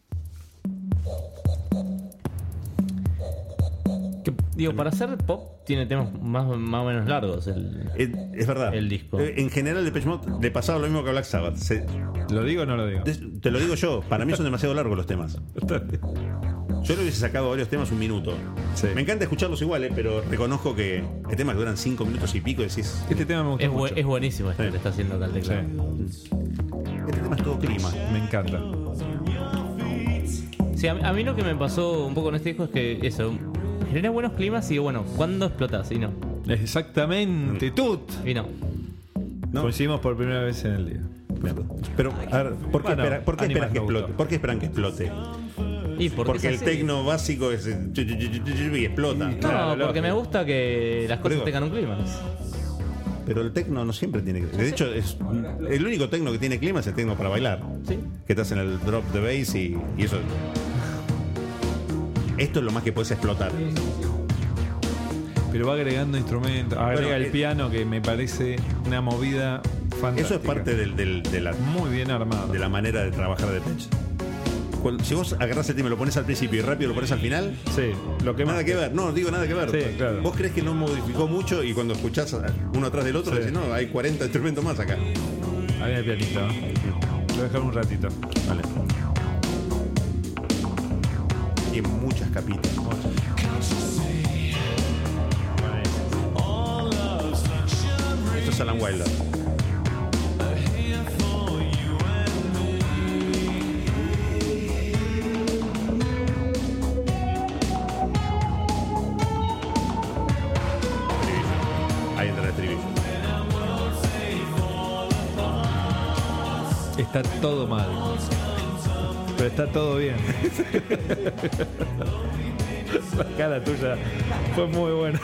Que, digo, para hacer pop tiene temas más, más o menos largos. El, Es, es verdad. El disco. Eh, En general, Depeche Mode le pasaba lo mismo que a Black Sabbath. Se- ¿Lo digo o no lo digo? te, te lo digo yo, para mí son demasiado largos los temas. Está bien. Yo le hubiese sacado varios temas un minuto. Sí. Me encanta escucharlos iguales, pero reconozco que hay temas que duran cinco minutos y pico y decís, Este tema me gusta es, bu- mucho. es buenísimo esto Sí. que está haciendo acá el teclado. Sí, este tema es todo clima. me encanta. Sí, a, mí- a mí lo que me pasó un poco con este disco es que eso, genera buenos climas y bueno, ¿cuándo explotas? Y no. Exactamente, tut. Y no. ¿No? Coincidimos por primera vez en el día. Pero, a ver, ¿por qué, Bueno, espera- por qué Animal esperas que me gustó. explote? ¿Por qué esperan que explote? Y porque, Porque es el así. tecno básico es eh, y explota. No, Claro, porque lógico. me gusta que las cosas Digo- tengan un clima. pero el tecno no siempre tiene clima. De hecho, es el único tecno que tiene clima es el tecno para bailar. Sí. Que te hacen el drop de bass y, y eso. Esto es lo más que puedes explotar. Pero va agregando instrumentos, agrega Bueno, el eh, piano que me parece una movida fantástica. Eso es parte del, del, de, la, Muy bien armado. de la manera de trabajar de Depeche. Cuando- Si vos agarrás el tema y lo pones al principio y rápido lo pones al final, Sí, lo que nada más. que ver. No, digo nada que ver. Sí, claro. Vos crees que no modificó mucho y cuando escuchás uno atrás del otro, Sí. decís, no, hay cuarenta instrumentos más acá. Ahí el pianito. ¿eh? Lo voy a dejar un ratito. Vale. Y muchas capitas. Esto es Alan Wilder. Ahí entra el estribillo. Está todo mal. Pero está todo bien. La cara tuya fue muy buena.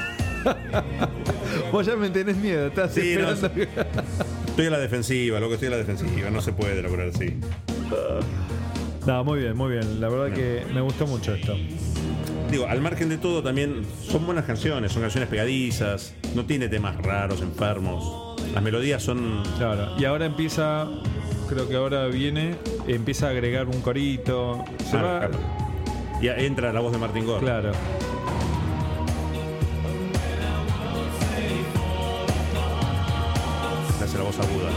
Vos ya me tenés miedo, estás Sí, no, esperando. que- Estoy a la defensiva, loco, estoy a la defensiva. No se puede lograr así. No, muy bien, muy bien. La verdad que me gustó mucho esto. Digo, al margen de todo, también son buenas canciones, son canciones pegadizas, no tiene temas raros, enfermos. Las melodías son. Claro. Y ahora empieza, creo que ahora viene, empieza a agregar un corito. Se Ah, va. claro. Y entra la voz de Martin Gore. Claro. Le hace la voz aguda.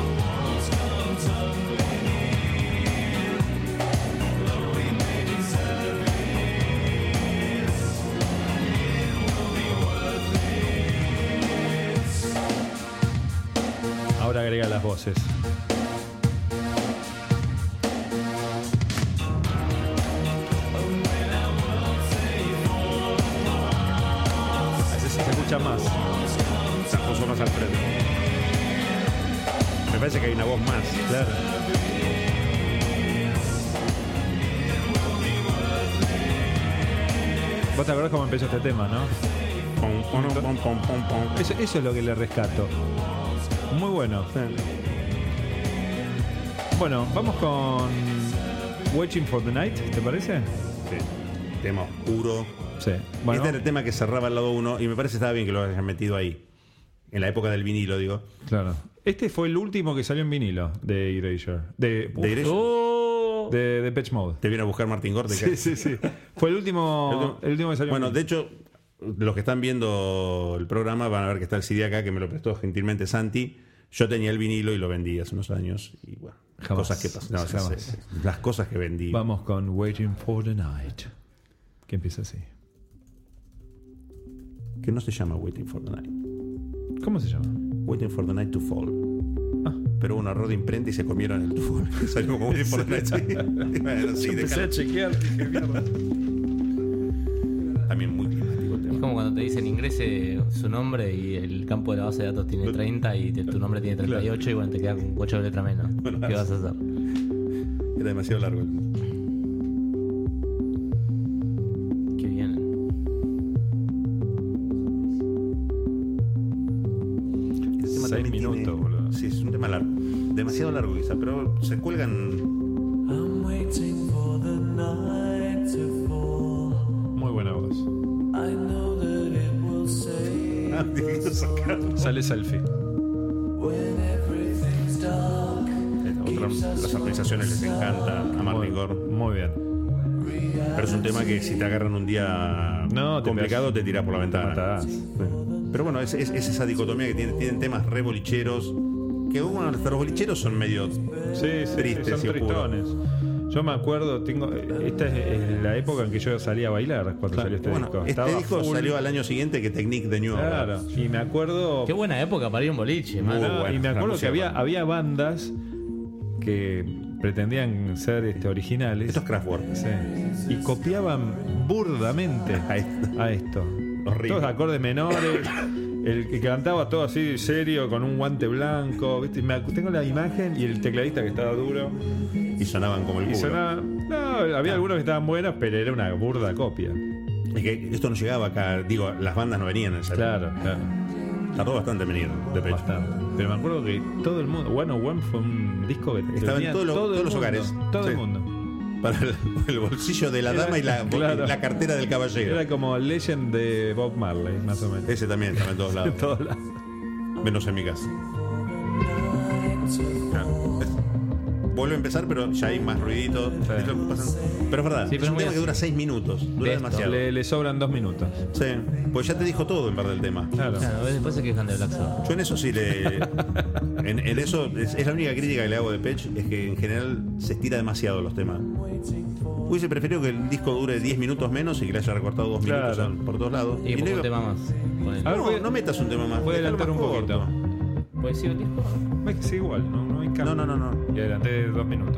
Ahora agrega las voces. Así se escucha más. Se puso más al frente. Me parece que hay una voz más. Claro. ¿Vos te acordás cómo empezó este tema, no? Pom, pom, pom, pom, pom, pom. Eso, eso es lo que le rescato. Muy bueno. Bueno, vamos con Waiting for the Night, ¿te parece? Sí. Tema oscuro. Sí. Bueno, Este era el tema que cerraba el lado uno y me parece que estaba bien que lo hayan metido ahí. En la época del vinilo, digo. claro. Este fue el último que salió en vinilo de Erasure. De, De Erasure. Oh. de Depeche Mode. Te viene a buscar Martin Gore. te Sí, caes. sí, sí. Fue el último, el último que salió Bueno, en de vinilo. hecho, los que están viendo el programa van a ver que está el C D acá, que me lo prestó gentilmente Santi. Yo tenía el vinilo y lo vendí hace unos años. Y bueno, Jamás. cosas que pasan. No, Jamás. es- es- las cosas que vendí. Vamos con Waiting for the Night. Que empieza así. Que no se llama Waiting for the Night. ¿Cómo se llama? Waiting for the Night to Fall. Ah. Pero hubo un error de imprenta y se comieron el to fall. Salió como Waiting for the Night. Sí. Bueno, sí, Empecé a déjalo. chequear. dije, mierda. También muy climático el Es tema. como cuando te dicen ingrese su nombre y el campo de la base de datos tiene treinta y te- tu nombre tiene treinta y ocho y bueno, te queda con ocho letras menos. Bueno, ¿Qué vas a hacer? Era demasiado largo. Qué bien. Este tema Seis también minutos, tiene- boludo. Sí, es un tema largo. Demasiado largo quizá, pero se cuelgan. I'm waiting for the night to fall. Muy buena voz. I know that it will say Ah, difícil sacar. Sale selfie. when everything's dark. Otra, las actualizaciones les encanta a Muy, Martin Gore. muy bien. Pero es un tema que si te agarran un día No, te complicado pegas- te tirás por la ventana. Matás. Pero bueno, es, es- es esa dicotomía que tienen, tienen temas re bolicheros. Que bueno, hasta los bolicheros son medio. Sí, sí, Tristes sí, son y oscuros. tristones. Yo me acuerdo, tengo esta es, es la época en que yo salía a bailar cuando salió este bueno, disco. este Estaba disco full. salió al año siguiente que Technique de New York. Claro, y me acuerdo Qué buena época para ir a un boliche, Muy man. Ah, buena, y me la acuerdo que música había, buena. había bandas que pretendían ser este, originales. Esto es Kraftwerk. Sí. Y copiaban burdamente A esto. a esto. Horrible. Todos acordes menores. El que cantaba todo así serio, con un guante blanco. ¿viste? Me acu- tengo la imagen y el tecladista que estaba duro. Y sonaban como el Y culo. sonaba. No, había algunos que estaban buenos, pero era una burda copia. Es que esto no llegaba acá. Digo, las bandas no venían en esa época. Claro, claro. Tardó bastante en venir Depeche. Bastante. Pero me acuerdo que todo el mundo. One oh One fue un disco que Estaba tenía en todo lo- todo todos el los mundo, hogares. Todo Sí. el mundo. Para el, el bolsillo de la Era- dama y la, claro. la cartera del caballero. Era como Legend de Bob Marley, más o menos. Ese también estaba en todos lados. En todos lados. Menos en mi casa. Claro. Es- Vuelve a empezar, pero ya hay más ruidito. ¿Viste lo que pasa? Pero es verdad, Sí, es pero es un muy tema que así. dura seis minutos. Dura De esto. demasiado. Le, le sobran dos minutos. Sí, pues ya te dijo todo en verdad el tema. Claro. Claro, después se quejan de Black Sabbath. Yo en eso sí le. En, en eso es, es la única crítica que le hago de Depeche, es que en general se estira demasiado los temas. Hubiese preferido que el disco dure diez minutos menos y que le haya recortado dos minutos Claro. por todos lados. Y Y pongo no, un tema más. Con el- A ver, no, voy- no metas un tema más. Voy a déjalo adelantar un más poquito. corto. ¿Puede ser el disco? Es que sí, igual, no, no hay cambio. No, no, no, no. Y adelanté dos minutos.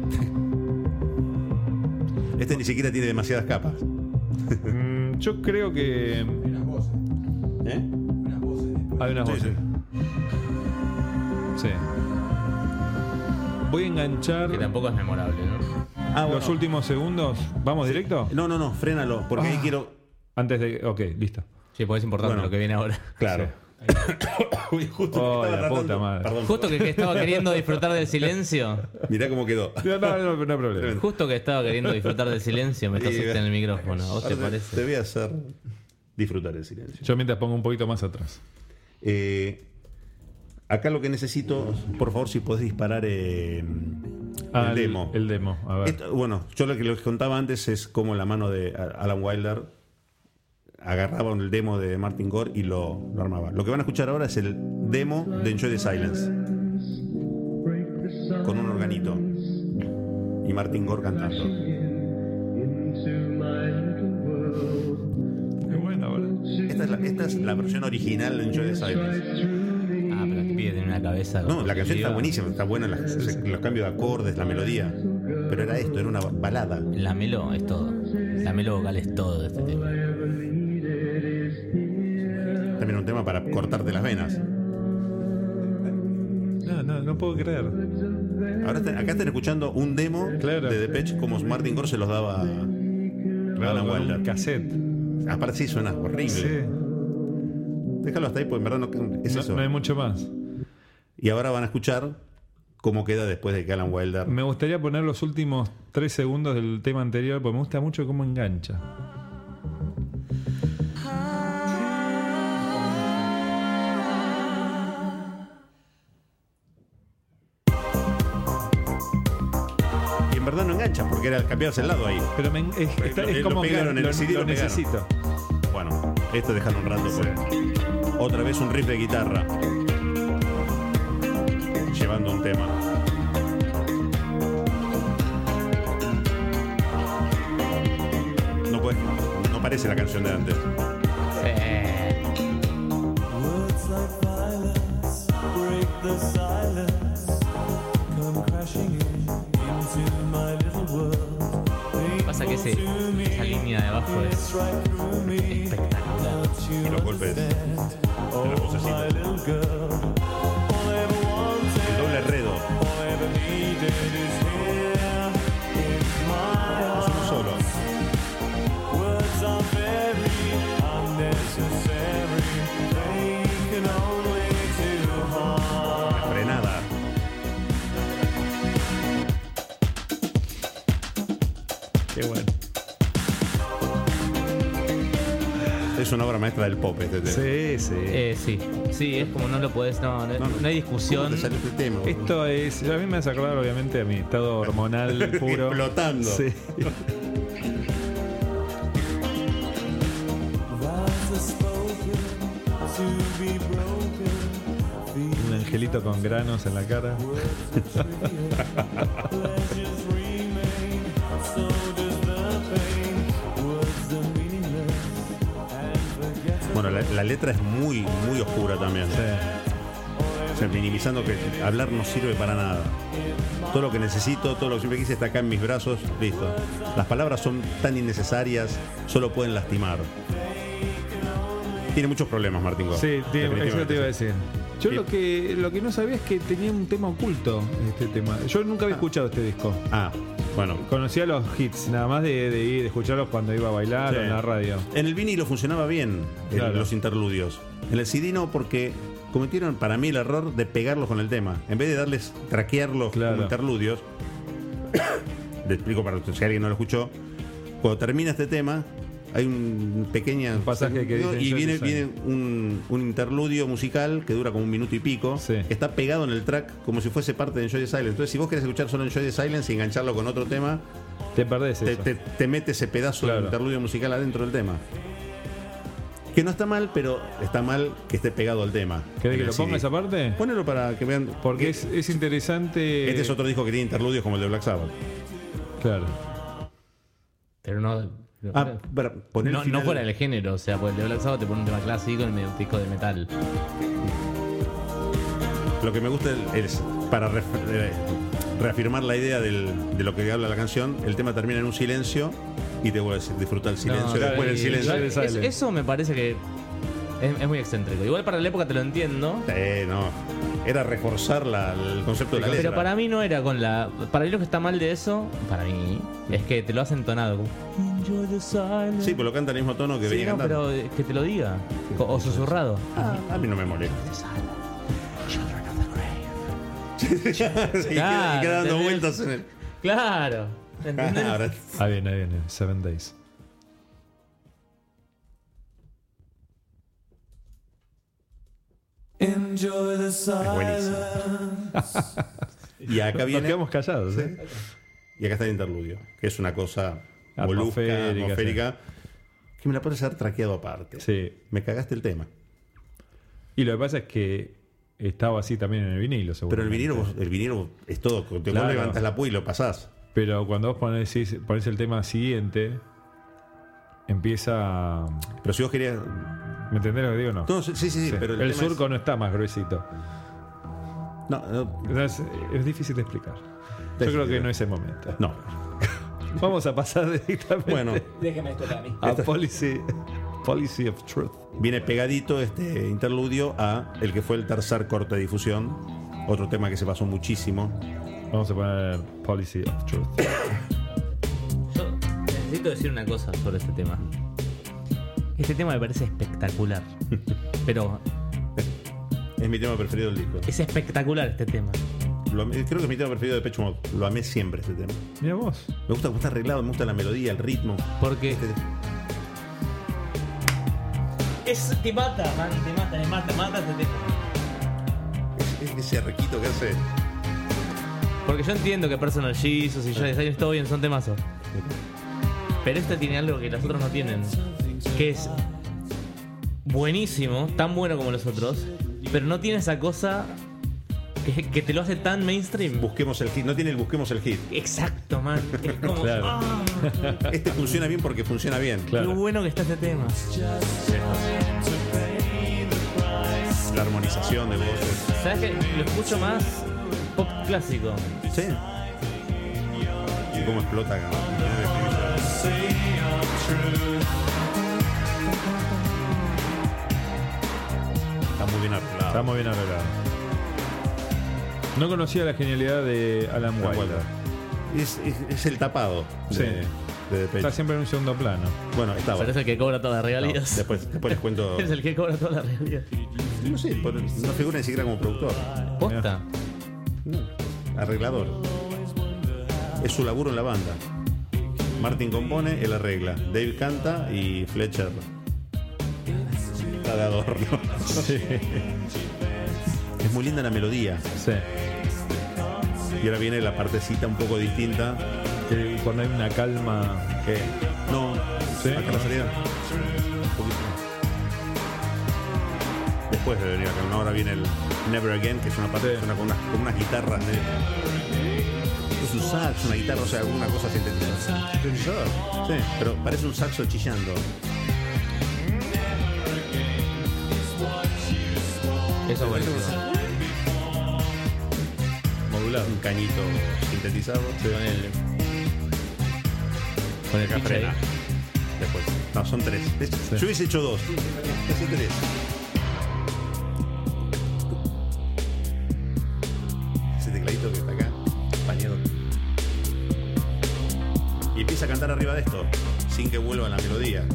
Este ni siquiera tiene demasiadas capas. Mm, yo creo que ¿Eh? hay unas Sí, voces. Sí. Voy a enganchar Que tampoco es memorable, ¿no? Ah, los bueno. últimos segundos. ¿Vamos directo? No, no, no, frénalo, porque ahí Ah. quiero. Antes de. Ok, listo. Sí, porque es importante Bueno. lo que viene ahora. Claro. Uy, justo Oh, que estaba la tratando- puta madre. Perdón. Justo que, que estaba queriendo disfrutar del silencio. Mirá cómo quedó. No, no, no, no hay problema. Justo que estaba queriendo disfrutar del silencio, me Sí, tosaste en el micrófono. ¿A vos te Ahora te, parece? te voy a hacer disfrutar el silencio. Yo mientras pongo un poquito más atrás. Eh, acá lo que necesito, por favor, si podés disparar eh, Ah, el demo. El demo, a ver. Esto- bueno, yo lo que les contaba antes es cómo la mano de Alan Wilder agarraba el demo de Martin Gore y lo, lo armaba. Lo que van a escuchar ahora es el demo de Enjoy the Silence con un organito y Martin Gore cantando. Qué bueno, boludo. Esta es la, esta es la versión original de Enjoy the Silence. Ah, pero el pibe tiene una cabeza. No, como la canción positiva. está buenísima, está buena las- los cambios de acordes, la melodía. Pero era esto, era una balada. La melo es todo. La melo vocal es todo de este tema. También un tema para cortarte las venas. No, no, no puedo creer. Ahora está- acá están escuchando un demo Claro. de Depeche como Martin Gore se los daba a Claro, Alan con un Wilder. cassette. Aparte sí suena horrible. Sí. Déjalo hasta ahí, porque en verdad no, es No, eso. no hay mucho más. Y ahora van a escuchar cómo queda después de que Alan Wilder. Me gustaría poner los últimos tres segundos del tema anterior, porque me gusta mucho cómo engancha. Y en verdad no engancha, porque era cambiarse el lado ahí. Pero me, en- es, está- Lo- es lo como que pegaron lo, en el lo- C D, lo lo pegaron. necesito. Bueno, esto déjalo un rato. pues. Otra vez un riff de guitarra. Llevando un tema. No puede, no parece la canción de antes. Words like violence break the silence. Come crashing in into my little world. Pasa que ese, esa línea de abajo es Strike through me. espectacular. Y los golpes de la vocecita. My little girl. All I ever wanted, El doble redo. all I ever needed is here in my Es uno solo. words are very unnecessary. They can only do harm. La frenada. Qué bueno. Es una obra maestra del pop este tema. Sí, sí. Eh, sí, sí, es como no lo podés, no, no, No, no hay discusión. ¿Cómo te salió este tema? Esto es. A mí me hace acordar, obviamente, a mi estado hormonal puro. Explotando. Sí. Vows are spoken to be broken. Un angelito con granos en la cara. Pleasures remain. So does the pain. Words are meaningless and forgettable. Bueno, la, la letra es muy, muy oscura también. O sea, minimizando que hablar no sirve para nada. Todo lo que necesito, todo lo que siempre quise está acá en mis brazos, listo. Las palabras son tan innecesarias, solo pueden lastimar. Tiene muchos problemas, Martín Gore. Sí, tío, eso te iba a Definitivamente. decir. Yo Sí. lo que lo que no sabía es que tenía un tema oculto este tema. Yo nunca había escuchado este disco. Ah, bueno. Conocía los hits, nada más de, de ir de escucharlos cuando iba a bailar Sí. o en la radio. En el vinilo funcionaba bien el- Claro. los interludios. En el C D no, porque cometieron para mí el error de pegarlos con el tema. En vez de darles, traquearlos Claro. como interludios, le explico para si alguien no lo escuchó, cuando termina este tema, hay un pequeño Un pasaje que dice y Enjoy viene, the viene un, un interludio musical que dura como un minuto y pico, Sí. que está pegado en el track como si fuese parte de Enjoy the Silence. Entonces, si vos querés escuchar solo Enjoy the Silence y engancharlo con otro tema, Te perdés te, eso. te, te mete ese pedazo Claro. de interludio musical adentro del tema. Que no está mal, pero está mal que esté pegado al tema. ¿Querés en que el lo ponga C D. esa parte? Ponelo para que vean. Porque que es, es interesante. Este es otro disco que tiene interludios como el de Black Sabbath. Claro. Pero no. Ah, para poner no, el final- no fuera del género, o sea, porque el de Black Sabbath te pone un tema clásico en un disco de metal. Lo que me gusta es, para ref- eh, reafirmar la idea del- de lo que habla la canción, el tema termina en un silencio y te vuelves a disfrutar el silencio. No, después claro, del y- silencio. claro, Es- Silence. eso me parece que es, es muy excéntrico. Igual para la época te lo entiendo. Eh, no. Era reforzar la- el concepto de la letra. Pero para mí no era con la. Para mí lo que está mal de eso, para mí, es que te lo has entonado. Como, Enjoy the silence. Sí, pues lo canta al mismo tono que Sí, venía no, cantando. pero eh, que te lo diga. O, o susurrado. Ah, a mí no me molesta. Sí, y queda, y Claro, queda dando ¿entendés? vueltas en el. Claro. ¿Entendés? Ahora- Ahí viene, ahí viene. Seven Days. Enjoy the buenísimo. silence. Y acá Nos viene. quedamos callados, ¿eh? Y acá está el interludio, que es una cosa molusca, Atmosférica, atmosférica, que me la puedes hacer traqueado aparte. Sí. Me cagaste el tema. Y lo que pasa es que estaba así también en el vinilo, Pero seguro. el vinilo, vos- el vinilo es todo. Te Claro. vos levantas la púa y lo pasás. Pero cuando vos ponés, decís- ponés el tema siguiente, empieza. Pero si vos querías. ¿Me entendés lo que digo o no? No, sí, sí, sí, Sí. pero el, el tema surco no está más gruesito. es- no, no, Entonces, es difícil de explicar. Yo creo que no es el momento. no. Vamos a pasar directamente Bueno, Déjame esto a mí. a Policy, Policy of Truth. viene pegadito este interludio a el que fue el tercer corte de difusión. Otro tema que se pasó muchísimo. Vamos a poner Policy of Truth. Yo necesito decir una cosa sobre este tema. Este tema me parece espectacular. Pero Es mi tema preferido del disco. es espectacular este tema. Lo amé- creo que es mi tema preferido de Depeche Mode. Lo amé siempre este tema. Mira vos. Me gusta cómo está arreglado, me gusta la melodía, el ritmo. Porque Este- es, te mata, man, te mata, te mata, mata este tema. es- es ese arrequito que hace. Porque yo entiendo que Personal Jesus y Joy Silence todo bien son temazos. Pero este tiene algo que los otros no tienen. Que es buenísimo, tan bueno como los otros. Pero no tiene esa cosa que, que te lo hace tan mainstream. Busquemos el hit. No tiene el busquemos el hit. Exacto, man. Es como. Claro. ¡Ah! Este funciona bien porque funciona bien. Claro. Qué bueno que está este tema. La armonización de voces. ¿Sabes qué? Lo escucho más pop clásico. Sí. Y cómo explota acá. Está muy bien arreglado. Está muy bien arreglado. No conocía la genialidad de Alan Alan Wilder. Wilder. Es, es- es el tapado de, Sí. de Depeche. Está siempre en un segundo plano. Bueno, estaba. Pero es el que cobra todas las No, regalías. después, después les cuento. Es el que cobra todas las regalías. No sé, por- no figura ni siquiera como productor. Posta. No, arreglador. Es su laburo en la banda. Martin compone, él arregla. Dave canta y Fletcher está de adorno. Sí. Es muy linda la melodía. Sí. Y ahora viene la partecita un poco distinta. Que cuando hay una calma. Que no, Sí. acá la salida. Un poquito. Después de venir acá, ¿no? Ahora viene el Never Again, que es una parte Sí. que suena con unas, con unas guitarras de. Es un sax, una guitarra, o sea, alguna cosa sintetizada. Sí, pero parece un saxo chillando. Eso es buenísimo. Modulado. Un cañito sintetizado. Con el. Con el Acá pinche frena. ahí. Después. No, son tres. Es- Sí. Yo hubiese hecho dos. Hice tres. cantar arriba de esto, sin que vuelva la melodía.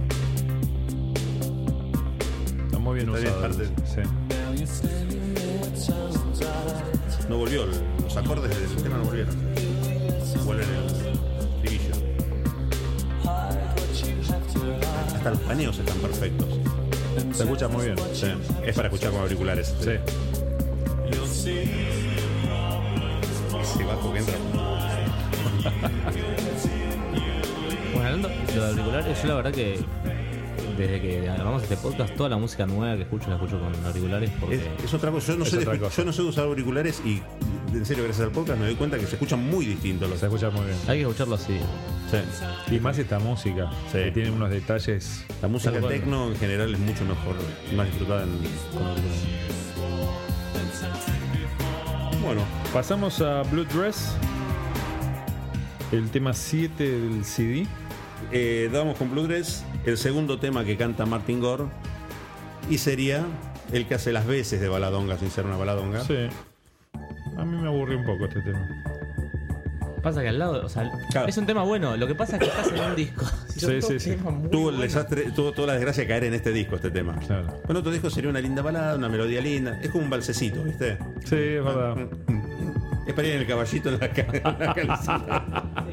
Está muy bien Está bien, usado. parte- Sí. No volvió, los acordes del tema no volvieron. Vuelven el estribillo. Hasta los paneos están perfectos. Se escucha muy bien. Sí. Es para escuchar con auriculares. Sí. Ese bajo que entra. Bueno, hablando de los auriculares, yo la verdad que desde que grabamos este podcast, toda la música nueva que escucho la escucho con auriculares porque Es, es otra cosa. Yo no, Es sé de, otra cosa. yo no sé de usar auriculares y en serio, gracias al podcast me doy cuenta que se escuchan muy distintos los. Se escucha muy bien. hay que escucharlo así. Sí. Y más esta música, Sí. que tiene unos detalles. La música Tal cual. techno en general es mucho mejor y más disfrutada en, con auriculares. Bueno, Pasamos a Blue Dress, el tema siete del C D. eh, damos con Blue Dress, el segundo tema que canta Martin Gore y sería el que hace las veces de baladonga sin ser una baladonga. Sí. A mí me aburrió un poco este tema. Pasa que al lado, o sea, Claro. es un tema bueno. Lo que pasa es que estás en un disco. Sí, sí, sí. Tuvo el desastre, tuvo toda la desgracia de caer en este disco, este tema. Claro. Con otro disco sería una linda balada, una melodía linda. Es como un balsecito, ¿viste? Sí, es verdad. Es para ir en el caballito en la, ca- en la calecita.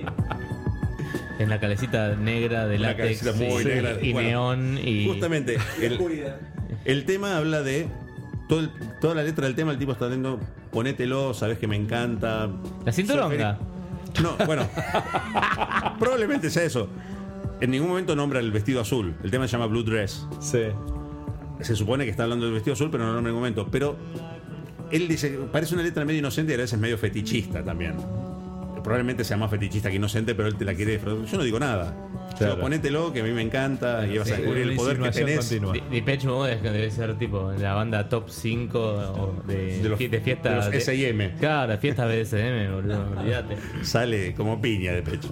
En la calecita negra de Una látex calecita muy y, negra. y Bueno, neón y Justamente, el, el tema habla de. Todo el- toda la letra del tema, el tipo está diciendo: ponételo, sabes que me encanta. la cinturonga. No, bueno. Probablemente sea eso. En ningún momento nombra el vestido azul. El tema se llama Blue Dress. Sí. Se supone que está hablando del vestido azul, pero no lo nombra en ningún momento. Pero él dice, parece una letra medio inocente y a veces medio fetichista también. Probablemente sea más fetichista que inocente, pero él te la quiere disfrutar. Yo no digo nada. Claro. Digo, ponételo, que a mí me encanta, y vas a Sí, descubrir una el poder que insinuación tenés. continua. Di- Depeche Mode es que debe ser tipo la banda top cinco o de, De los- de fiesta de los S I M. Claro, de fiesta B S M, boludo, olvídate. Sale como piña de pecho.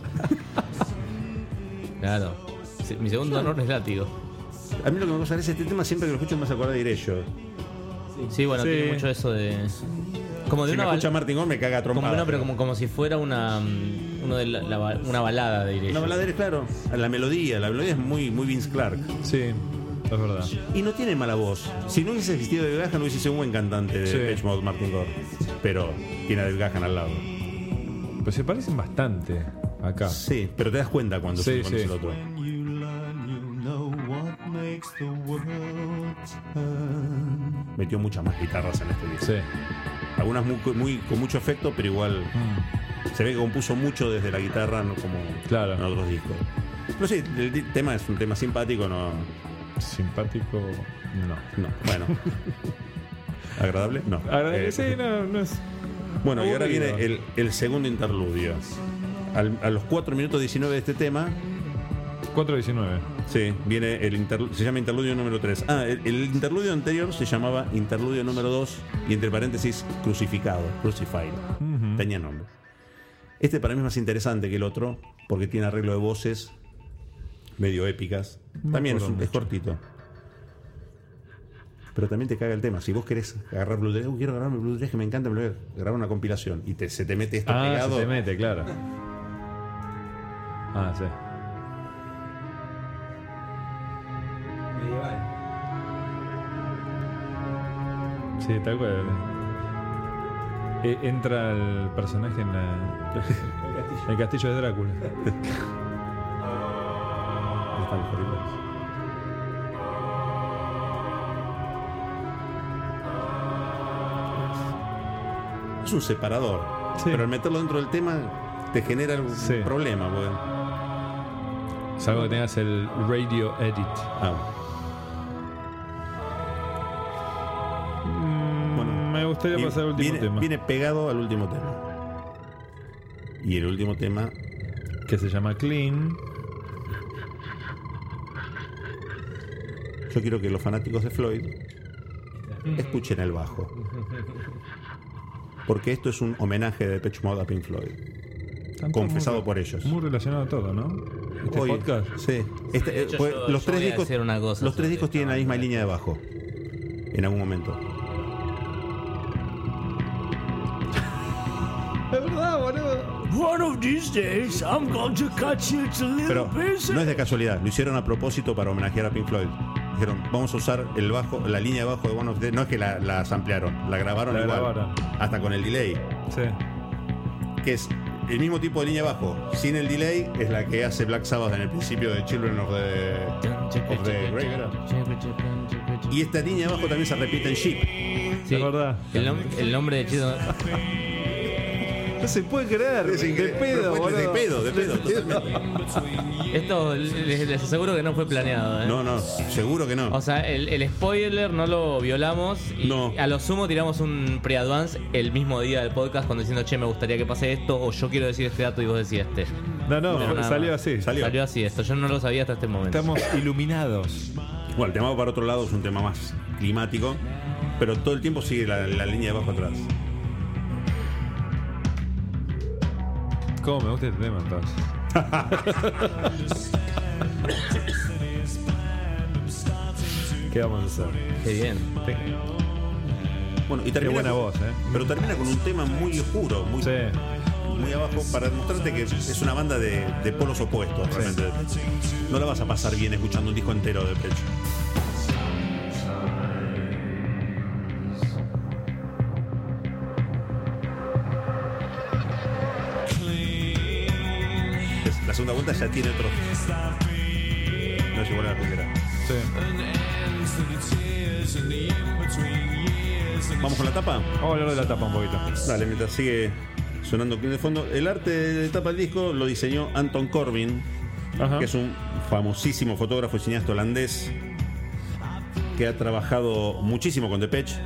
Claro. Sí, mi segundo honor es látigo. A mí lo que me gusta es este tema, siempre que lo escucho me hace acordar de Irello. Sí, bueno, Sí. tiene mucho eso de. Como de Si me una bal- escucha Martin Gore me caga a como, trompada. no, pero como, como si fuera una mm, uno de la, la ba- una balada de Irello. Una baladera, claro. La melodía, la melodía es muy, muy Vince Clark. Sí, es verdad. Y no tiene mala voz. Si no hubiese existido David Gahan, no hubiese sido un buen cantante de Sí. Depeche Mode, Martin Gore. Pero tiene a David Gahan al lado. Pues se parecen bastante acá. Sí, pero te das cuenta cuando Sí, se conoce sí. el otro. When you learn, you know what makes the world turn. Metió muchas más guitarras en este disco. Sí. Algunas muy, muy- con mucho efecto, pero igual Mm. se ve que compuso mucho desde la guitarra, no como Claro. en otros discos. Pero sí, el di- tema es un tema simpático, no. Simpático, no. No, bueno. ¿Agradable? No. Agradable, Eh, sí, no, no es. Bueno, y ahora aburrido. viene el, el segundo interludio. Al- a los cuatro minutos diecinueve de este tema, cuatro diecinueve. sí, viene el interludio, se llama interludio número tres. Ah, el, el interludio anterior se llamaba interludio número dos y entre paréntesis crucificado, crucified. Ujú. Tenía nombre. Este para mí es más interesante que el otro porque tiene arreglo de voces medio épicas. No También es, acuerdo un- es mucho. cortito. Pero también te caga el tema. Si vos querés agarrar Blue Dress, "Uh, quiero agarrarme Blue Dress que me encanta, me lo voy a grabar una compilación. Y te, se te mete esto Ah, pegado. se te mete, claro. Ah, sí. Sí, tal cual. Eh, entra el personaje en la, el castillo de Drácula. Están los auriculares. Es un separador. Sí. Pero al meterlo dentro del tema te genera un Sí. problema. Porque... Salvo que tengas el radio edit. Ah, bueno. Me gustaría Y pasar al último viene, tema. viene pegado al último tema. Y el último tema, Que se llama Clean. yo quiero que los fanáticos de Floyd escuchen el bajo. Porque esto es un homenaje de Depeche Mode a Pink Floyd. Están todos Confesado muy- por ellos. Muy relacionado a todo, ¿no? Este Hoy- podcast. Sí. Este, De hecho, eh, pues, yo- los yo tres voy a discos, decir una cosa los tres sobre discos esta tienen la misma banda. línea de bajo. En algún momento. Es verdad, boludo. One of these days, I'm going to catch you a little Pero piece. no es de casualidad, lo hicieron a propósito para homenajear a Pink Floyd. Dijeron, vamos a usar el bajo, la línea de bajo de One of the... No es que la, la ampliaron, la grabaron La igual. grabaron. Hasta con el delay. Sí. Que es el mismo tipo de línea de bajo. Sin el delay es la que hace Black Sabbath en el principio de Children of the, of the Grave. ¿Era? Y esta línea de bajo también se repite en Sheep. Sí, Es verdad. El, nom- el nombre de Chido. No se puede creer. Es De increíble. pedo, Pero fue- boludo. de pedo, de pedo, totalmente. Esto les, les aseguro que no fue planeado. ¿eh? No, no, seguro que no. O sea, el, el spoiler no lo violamos y No. a lo sumo tiramos un pre-advance el mismo día del podcast cuando diciendo, che, me gustaría que pase esto o yo quiero decir este dato y vos decís este. No, no, Pero fue- nada salió más. así. Salió. Salió así esto, yo no lo sabía hasta este momento. Estamos iluminados. Bueno, el tema va para otro lado, es un tema más climático, pero todo el tiempo sigue la, la línea de bajo atrás. ¿Cómo me gusta este tema entonces? ¿Qué vamos a hacer? Qué bien. Bueno, y Qué termina buena con- voz, ¿eh? Pero termina con un tema muy oscuro, muy, Sí. muy abajo, para demostrarte que es una banda de, de polos opuestos, realmente. No la vas a pasar bien escuchando un disco entero de Depeche. La segunda vuelta ya tiene otro. No es igual a la primera. Sí. ¿Vamos con la tapa? Vamos a hablar de la tapa un poquito. Dale, mientras sigue sonando aquí de fondo. El arte de tapa del disco lo diseñó Anton Corbijn, Ajá. que es un famosísimo fotógrafo y cineasta holandés que ha trabajado muchísimo con Depeche.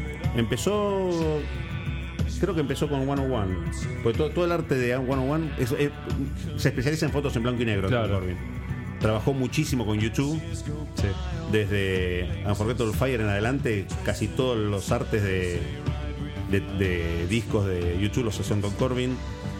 Empezó, creo que empezó con ciento uno. Porque todo, todo el arte de ciento uno es- es- se especializa en fotos en blanco y negro. Anton Claro. Corbijn. Trabajó muchísimo con YouTube. Sí. Desde Unforgettable Fire en adelante, casi todos los artes de, de, de discos de YouTube los hace Anton Corbijn.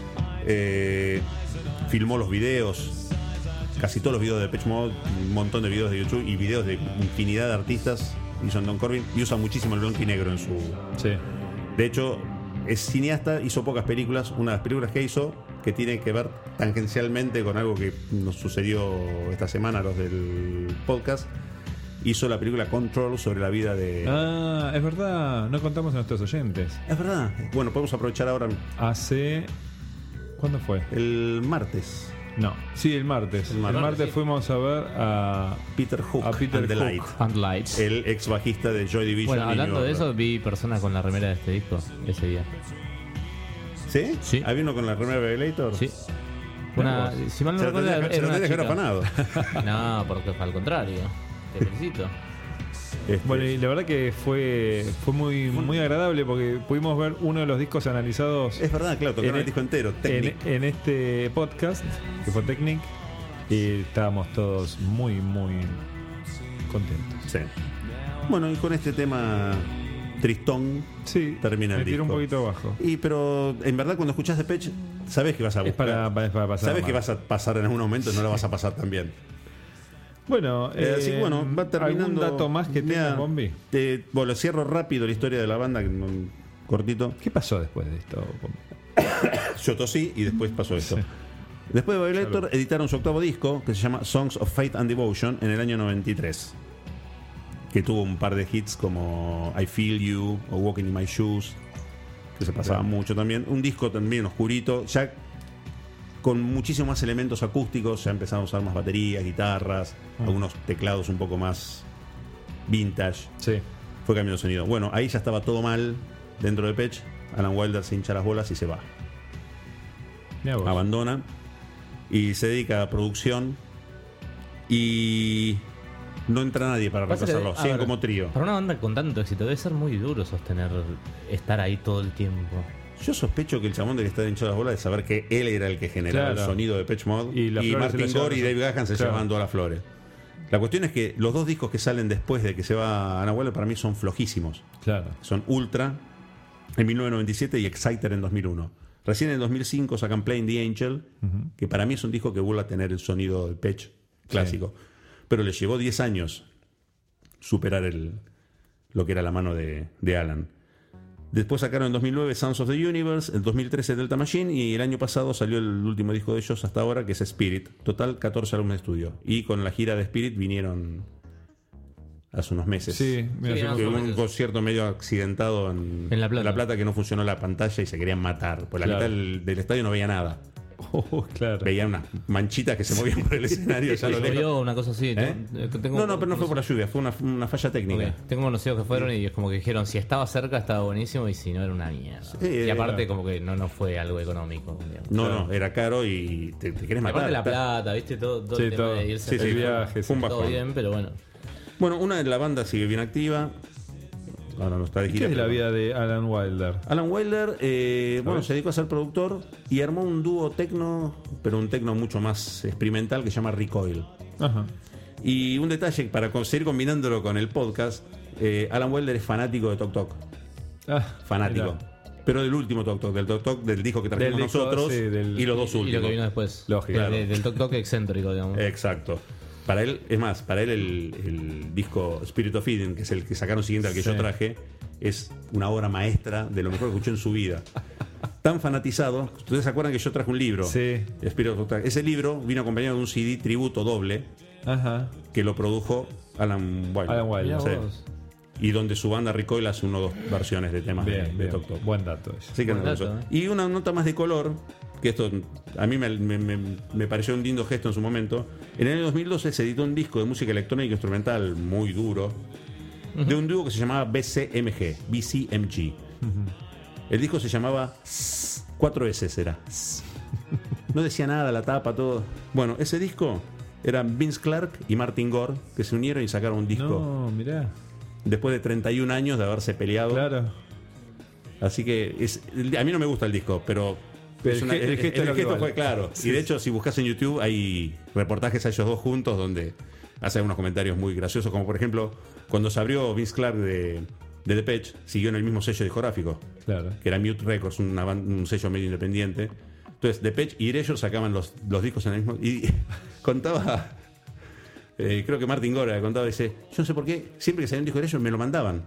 Eh, filmó los videos, casi todos los videos de Depeche Mode, un montón de videos de YouTube y videos de infinidad de artistas hizo Anton Corbijn y usa muchísimo el blanco y negro en su. Sí. De hecho, es cineasta, hizo pocas películas. Una de las películas que hizo que tiene que ver tangencialmente con algo que nos sucedió esta semana, los del podcast. Hizo la película Control sobre la vida de. Ah, es verdad. No contamos a nuestros oyentes. Es verdad. Bueno, podemos aprovechar ahora Hace. ¿Cuándo fue? el martes. No. Sí, el martes. El El martes, martes, sí. fuimos a ver a. Peter Hook A Peter and the Hook. Light. And Lights. El ex bajista de Joy Division. Bueno, y hablando New de Order. eso, vi personas con la remera de este disco ese día. ¿Sí? Sí. ¿Había uno con la remera de Violator? Sí. Una, si mal no Se lo recuerdo, tendría que- se era lo una tendría que chica. haber afanado. No, porque fue al contrario. Te felicito. Este, Bueno, y la verdad que fue fue muy muy agradable porque pudimos ver uno de los discos analizados es verdad, claro, tocaron en- el disco entero. Technic. en, en este podcast, que fue Technic, y estábamos todos muy, muy contentos. Sí. Bueno, y con este tema tristón Sí, termina el me tiró un disco. poquito abajo. Y pero en verdad cuando escuchas Depeche, sabes que vas a Es buscar. para, para, para pasar. sabes que mal. vas a pasar en algún momento y no la vas a pasar tan bien. Bueno, Eh, así que bueno, va terminando. ¿algún dato más que Mirá, tenga, Bombi? eh, bueno, cierro rápido la historia de la banda, que no- cortito. ¿Qué pasó después de esto, Bombi? Yo tosí y después pasó esto. Sí. Después de Violator Claro. editaron su octavo disco que se llama Songs of Faith and Devotion en el año noventa y tres. Que tuvo un par de hits como I Feel You o Walking in My Shoes, que se pasaba Claro. mucho también. Un disco también oscurito, ya con muchísimos más elementos acústicos. Ya empezaron a usar más baterías, guitarras, Mm. algunos teclados un poco más vintage. Sí. Fue cambiando de sonido. Bueno, ahí ya estaba todo mal dentro de Depeche. Alan Wilder se hincha las bolas y se va. Mirá vos. Abandona y se dedica a producción y no entra nadie para Pasa que, reemplazarlo. a Siguen ver, como trío. Para una banda con tanto éxito debe ser muy duro sostener estar ahí todo el tiempo. Yo sospecho que el chabón de que está hinchado las bolas de saber que él era el que generaba el Claro. sonido de Depeche Mode Y y, las flores se Martin las llevan Gore y los- Dave Gahan se Claro. llevaban todas las flores. La cuestión es que los dos discos que salen después de que se va Ana Wilder para mí son flojísimos. Claro. Son Ultra en mil novecientos noventa y siete y Exciter en dos mil uno. Recién en dos mil cinco sacan Playing the Angel, que para mí es un disco que vuelve a tener el sonido de Depeche clásico. Pero le llevó diez años superar el, lo que era la mano de, de Alan. Después sacaron en dos mil nueve Sounds of the Universe, el dos mil trece Delta Machine y el año pasado salió el último disco de ellos hasta ahora, que es Spirit. Total, catorce álbumes de estudio. Y con la gira de Spirit vinieron hace unos meses. Sí, mira, Sí, yo- no, Que hubo unos un meses. concierto medio accidentado en, En La Plata. que no funcionó la pantalla y se querían matar. Por la Claro. mitad del, del estadio no veía nada. Oh, claro. Veía unas manchitas que se movían por el escenario. Ya a lo lejos. Llovió una cosa así. ¿Eh? ¿no? Tengo- No, no, pero no fue por la lluvia, fue una, una falla técnica. Ok. Tengo conocidos que fueron y es como que dijeron si estaba cerca estaba buenísimo y si no era una mierda. Sí, y aparte era- como que no, no fue algo económico. digamos. No, Claro. no, era caro y te, te querés Y matar. aparte la plata, viste, todo, todo Sí, el tema todo. de irse Sí, a sí, el fue- viaje, fue un sí. todo bajón. bien, pero bueno. Bueno, una de la banda sigue bien activa. Ahora no está de ¿Qué gira. es la pero- vida de Alan Wilder? Alan Wilder, eh, bueno, ver. se dedicó a ser productor y armó un dúo tecno, pero un tecno mucho más experimental que se llama Recoil. Ajá. Y un detalle, para con- seguir combinándolo con el podcast, eh, Alan Wilder es fanático de Tok Tok. Ah, Fanático. mirá. Pero del último Tok Tok, del Tok Tok del disco que trajimos Del disco, nosotros sí, del- y los dos Y lo últimos. que vino después. Lógico. De- Claro. de- del Tok Tok excéntrico, digamos. Exacto. Para él, es más, para él el, el disco Spirit of Eden, que es el que sacaron siguiente al que Sí. yo traje, es una obra maestra de lo mejor que escuchó en su vida. Tan fanatizado, ustedes se acuerdan que yo traje un libro. Sí. Spirit of Eden. Ese libro vino acompañado de un C D tributo doble Ajá. que lo produjo Alan Wilder. Alan Wilder. Mirá Sí. vos. Y donde su banda Recoil hace una o dos versiones de temas de, Bien, de bien. Tok Tok. Buen dato ese. Así que Buen no, dato, eso. ¿eh? Y una nota más de color, que esto a mí me, me- me- me pareció un lindo gesto en su momento. En el año dos mil doce se editó un disco de música electrónica instrumental muy duro, de un dúo que se llamaba B C M G, B C M G. El disco se llamaba S, cuatro S era. S. No decía nada, la tapa, todo. Bueno, ese disco eran Vince Clarke y Martin Gore, que se unieron y sacaron un disco No, mirá. después de treinta y un años de haberse peleado. Claro. Así que es, a mí no me gusta el disco, pero, Pero es el una- ge- el gesto es lo que vale. fue claro. Sí, y de sí. hecho, si buscas en YouTube, hay reportajes a ellos dos juntos donde hacen unos comentarios muy graciosos, como por ejemplo, cuando se abrió Vince Clarke de, de Depeche, siguió en el mismo sello discográfico, Claro. que era Mute Records, una ban- un sello medio independiente. Entonces, Depeche y ellos sacaban los, los discos en el mismo. Y contaba. eh, creo que Martin Gore contaba, dice: yo no sé por qué, siempre que salía un disco de ellos me lo mandaban.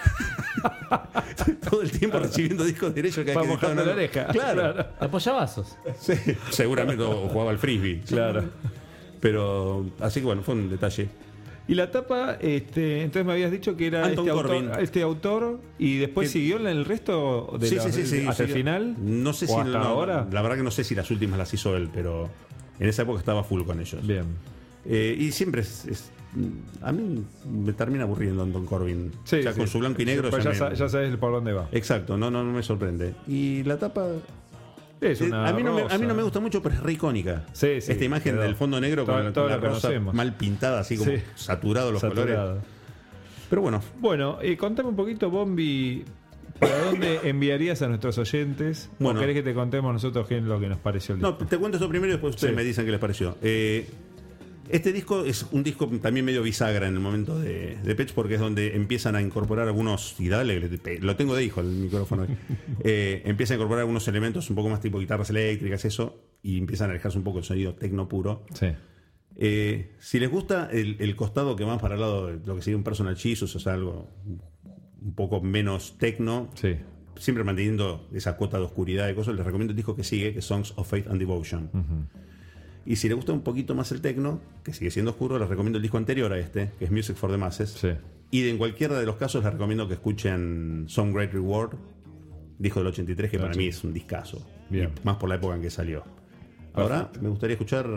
Todo el tiempo recibiendo discos de ellos que Para que mojarte editaban la algo. oreja. Claro, Apoyabazos. sí, seguramente o jugaba al frisbee. Claro. Pero, así que bueno, fue un detalle. Y la tapa, este, entonces me habías dicho que era Anton este Corbijn. autor, este autor y después Que- siguió en el resto de Sí, los- sí, sí, sí, hasta el sí. final. No sé ¿O si hasta no, ahora. La verdad que no sé si las últimas las hizo él, pero en esa época estaba full con ellos. Bien. Eh, y siempre es, es- a mí me termina aburriendo Anton Corbijn. Sí, ya sí. con su blanco y negro Pues ya, ya, sa- me- ya sabes por dónde va. Exacto, no, no, no me sorprende. Y la tapa Es eh, una a, mí no me, a mí rosa. no me gusta mucho, pero es re icónica. Sí, sí, Esta imagen quedó. del fondo negro Todo- con, la- todo con la lo rosa conocemos. mal pintada, así como Sí. saturado los colores. Saturado. Pero bueno, Bueno, eh, contame un poquito, Bombi, ¿para dónde enviarías a nuestros oyentes? Bueno. ¿O querés que te contemos nosotros qué es lo que nos pareció el no, disco? te cuento esto primero y después ustedes Sí. me dicen qué les pareció. Eh, este disco es un disco también medio bisagra en el momento de, de Pitch, porque es donde empiezan a incorporar algunos. Y dale, le- lo tengo de hijo el micrófono hoy. Eh, empieza a incorporar algunos elementos un poco más tipo guitarras eléctricas, eso, y empiezan a alejarse un poco el sonido tecno puro. Sí. Eh, si les gusta el, el costado que va para el lado de lo que sería un Personal Jesus, o sea, algo un poco menos tecno, Sí. siempre manteniendo esa cuota de oscuridad y cosas, les recomiendo el disco que sigue, que es Songs of Faith and Devotion. Y si les gusta un poquito más el tecno, que sigue siendo oscuro, les recomiendo el disco anterior a este, que es Music for the Masses. Sí. Y de en cualquiera de los casos les recomiendo que escuchen Some Great Reward, disco del ochenta y tres, que para mí es un discazo. Bien. Y más por la época en que salió. Ahora me gustaría escuchar.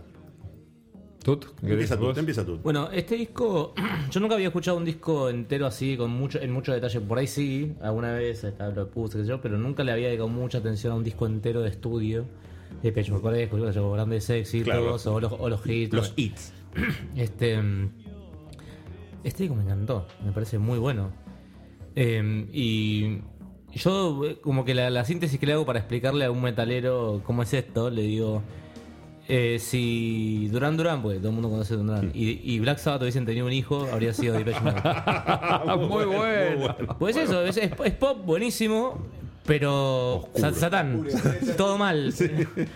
¿Tut? Empieza tú, vos? empieza tú. Bueno, este disco, yo nunca había escuchado un disco entero así, con mucho, en mucho detalle. Por ahí sí, alguna vez hasta lo puse, qué sé yo, pero nunca le había dedicado mucha atención a un disco entero de estudio de Pitch Mode. Por ahí escuché yo, grandes éxitos Claro. o, los, o los hits. Los hits. Este, mm, este disco me encantó, me parece muy bueno. Eh, y yo, eh, como que la, la síntesis que le hago para explicarle a un metalero cómo es esto, le digo: eh, si Duran Duran, porque todo el mundo conoce a Duran Duran, y, y Black Sabbath hubiesen tenido un hijo, habría sido Depeche Mode. Ah, muy bueno. Pues eso, es, es- es pop buenísimo, pero Oscuro. sa- Satán, todo mal.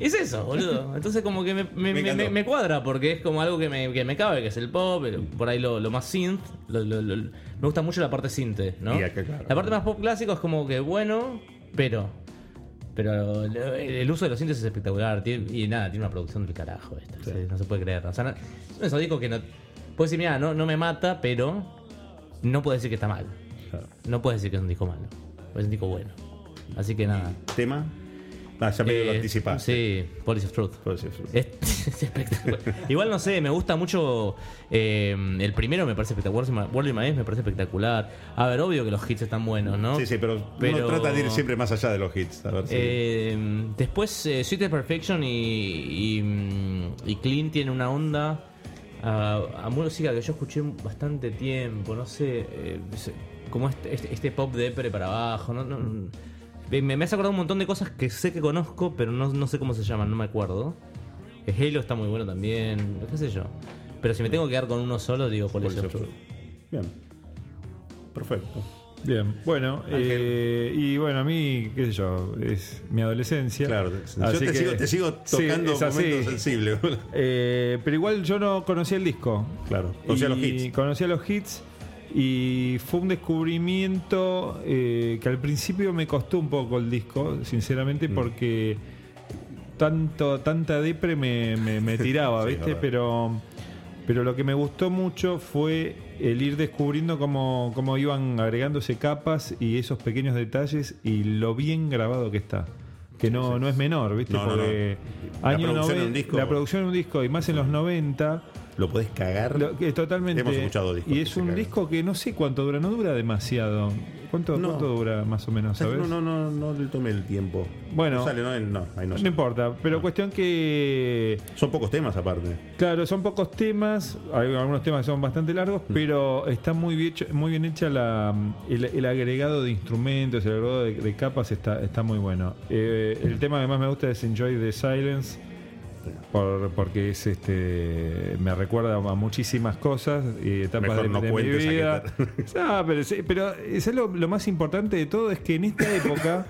Es eso, boludo. Entonces como que me, me, Me me, encantó. me- me cuadra porque es como algo que me, que me cabe, que es el pop, el- por ahí lo, lo más synth. Lo- lo- lo- me gusta mucho la parte synth, ¿no? Y acá, claro. La parte más pop clásico es como que bueno, pero... Pero el, el uso de los synths es espectacular. Tiene- y nada, tiene una producción del carajo esto. Sí. Sí, no se puede creer. O sea, no, es un disco que no... Puedes decir, mira, no, no me mata, pero no puedes decir que está mal. Claro. No puedes decir que es un disco malo. Es un disco bueno. Así que nada. ¿Tema? Ah, ya me lo Eh, anticipaste. Sí, Police of Truth. Police of Truth. Es, es espectacular. Igual no sé, me gusta mucho. eh, el primero me parece espectacular. World in My Eyes me parece espectacular. A ver, obvio que los hits están buenos, ¿no? Sí, sí, pero, Pero- uno trata de ir siempre más allá de los hits. A ver si... Eh, después, eh, Sweet Perfection y, y, mm, y Clean tienen una onda a, a música que yo escuché bastante tiempo. No sé, eh, se- como este, este, este pop de Epre para abajo. No, no, me, me has acordado un montón de cosas que sé que conozco, pero no, no sé cómo se llaman, no me acuerdo. Eh, Halo está muy bueno también, qué sé yo. Pero si me tengo que quedar con uno solo, digo Police Police of of Truth. Bien. Perfecto. Bien, bueno, eh, y bueno, a mí, qué sé yo, es mi adolescencia. Claro, yo Así te, que- sigo, te sigo Sí, tocando es así. momentos sensibles. Eh, pero igual yo no conocía el disco. Claro, conocía los Y hits. Conocía los hits y fue un descubrimiento eh, que al principio me costó un poco el disco, sinceramente, Mm. porque tanto tanta depre me, me, me tiraba, Sí, ¿viste? verdad. Pero pero lo que me gustó mucho fue el ir descubriendo cómo, cómo iban agregándose capas y esos pequeños detalles y lo bien grabado que está. Que no, no es menor, ¿viste? No, no, Porque no. La año producción en noven- un disco- la producción en un disco, y más en los noventa, Lo podés cagar. lo- que totalmente. Hemos escuchado discos y que es se un cagan. disco que no sé cuánto dura, no dura demasiado. ¿Cuánto, No. cuánto dura más o menos, sabes? No, no, no, no le tomé el tiempo. Bueno. No sale, no, no, ahí no No sale. importa, pero cuestión que Son pocos temas aparte. claro, son pocos temas, hay algunos temas que son bastante largos, Mm. pero está muy bien hecho- muy bien hecha la, el, el agregado de instrumentos, el agregado de, de capas está, está muy bueno. Eh, el tema que más me gusta es Enjoy the Silence, por- porque es este me recuerda a muchísimas cosas y etapas Mejor de, no de mi cuentes a qué vida. te- Ah, pero, sí, pero ¿sabes lo, lo más importante de todo? Es que en esta época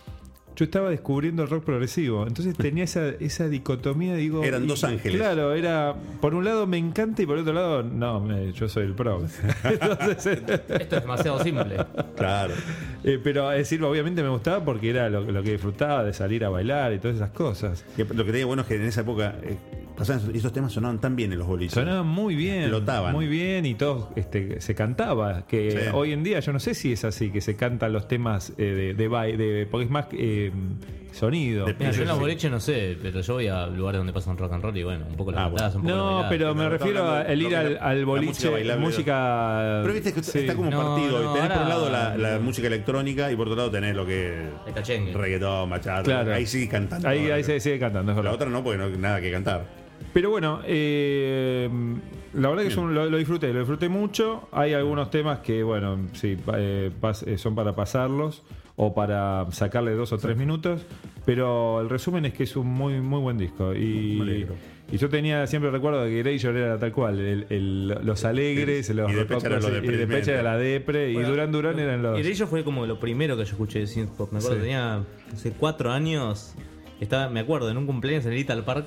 yo estaba descubriendo el rock progresivo, entonces tenía esa, esa dicotomía, digo... Eran y- dos ángeles. Claro, era... Por un lado me encanta y por otro lado, no, me- yo soy el pro. Entonces, Esto es demasiado simple. Claro. eh, pero es decir, obviamente me gustaba porque era lo, lo que disfrutaba de salir a bailar y todas esas cosas. Que lo que tenía bueno es que en esa época eh, pasaban esos- esos temas sonaban tan bien en los boliches. Sonaban muy bien, Flotaban. muy bien y todo este, se cantaba. Que Sí. hoy en día yo no sé si es así, que se cantan los temas eh, de, de, baile, de- porque es más eh, sonido. De- Mira, yo en los Sí. boliches no sé, pero yo voy a lugares donde pasan rock and roll y bueno, un poco las Ah, baladas, un poco las No, bailadas. pero me Pero refiero estamos a el ir hablando al, de la- al la boliche, música bailable. música. Pero viste que sí. está como No, partido. no, tenés por un ahora- lado la, la música electrónica y por otro lado tenés lo que El cachengue. reggaetón, bachata. Claro. Ahí sí cantando. Ahí, ahí se sigue cantando, es La verdad. otra no, porque no hay nada que cantar. Pero bueno, eh, la verdad que es un- lo, lo disfruté, lo disfruté mucho. Hay algunos temas que, bueno, sí, pa- eh, pas- eh, son para pasarlos o para sacarle dos o tres minutos. Pero el resumen es que es un muy muy buen disco. Me Y, alegro. y yo tenía siempre recuerdo de que Erasure era tal cual, el- el- los alegres, los Y Depeche eran los y Depeche deprimentes. era la depre, y Bueno, Duran Duran eran los... Y de ellos fue como lo primero que yo escuché de synth pop. Me acuerdo, Sí. tenía hace cuatro años. Estaba, me acuerdo, en un cumpleaños en Little Park.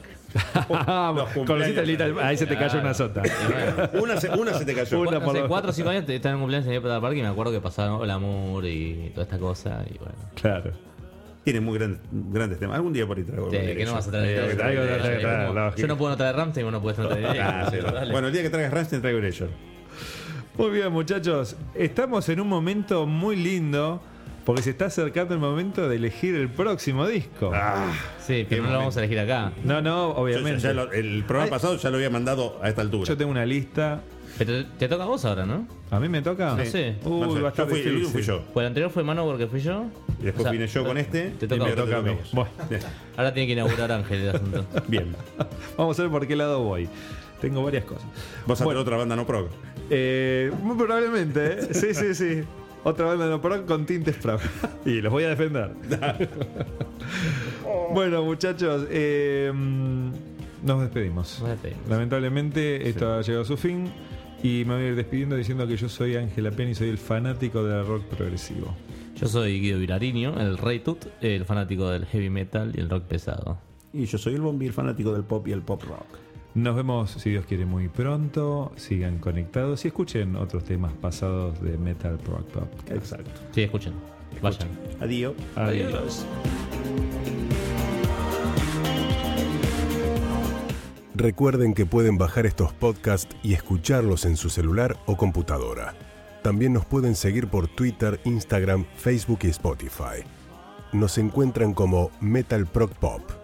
Ah, Los conociste cumpleaños. el Little- ahí se te cayó una sota. Una se, una se te cayó. Una Hace por lo- cuatro o cinco años estaba en un cumpleaños en Little Park y me acuerdo que pasaron el amor y toda esta cosa. Y bueno. Claro. Tiene muy gran- grandes temas. Algún día por ahí traigo. Sí, algo de que no ellos. vas a traer Eh, todo eso. traigo, traigo, Eh, traigo, como- lógico. Yo no puedo traer Ramstein y vos no puedes traer Ah, sí, Dale. bueno, el día que traigas Rammstein traigo Erasure. Muy bien, muchachos. Estamos en un momento muy lindo porque se está acercando el momento de elegir el próximo disco. Ah, Sí, pero no lo vamos a elegir acá. No, no, yo- obviamente. ya lo- el programa Ay. pasado ya lo había mandado a esta altura. Yo tengo una lista. Pero te toca a vos ahora, ¿no? ¿A mí me toca? No sé. Uy, No sé, va a estar yo fui, el último difícil. fui yo. Pues el anterior fue Manowar que fui yo. Y después O sea, vine yo con este. Te y toca, me a vos. toca a mí. vos. Bueno. Bien. Ahora tiene que inaugurar Ángel el asunto. Bien. Vamos a ver por qué lado voy. Tengo varias cosas. Vos a Bueno. tener otra banda no prog. Eh, muy probablemente, ¿eh? Sí, sí, sí. Otra banda no pro con tintes pro. Y los voy a defender. Bueno, muchachos, eh, nos despedimos. Nos despedimos. Lamentablemente, esto ha llegado a su fin. Y me voy a ir despidiendo diciendo que yo soy Ángel Apiani y soy el fanático del rock progresivo. Yo soy Guido Virariño, el Rey Tut, el fanático del heavy metal y el rock pesado. Y yo soy el Bombi, el fanático del pop y el pop rock. Nos vemos, si Dios quiere, muy pronto. Sigan conectados y escuchen otros temas pasados de Metal Prog Pop. Exacto. Sí, escuchen. Vayan. Adiós. Adiós. Recuerden que pueden bajar estos podcasts y escucharlos en su celular o computadora. También nos pueden seguir por Twitter, Instagram, Facebook y Spotify. Nos encuentran como Metal Prog Pop.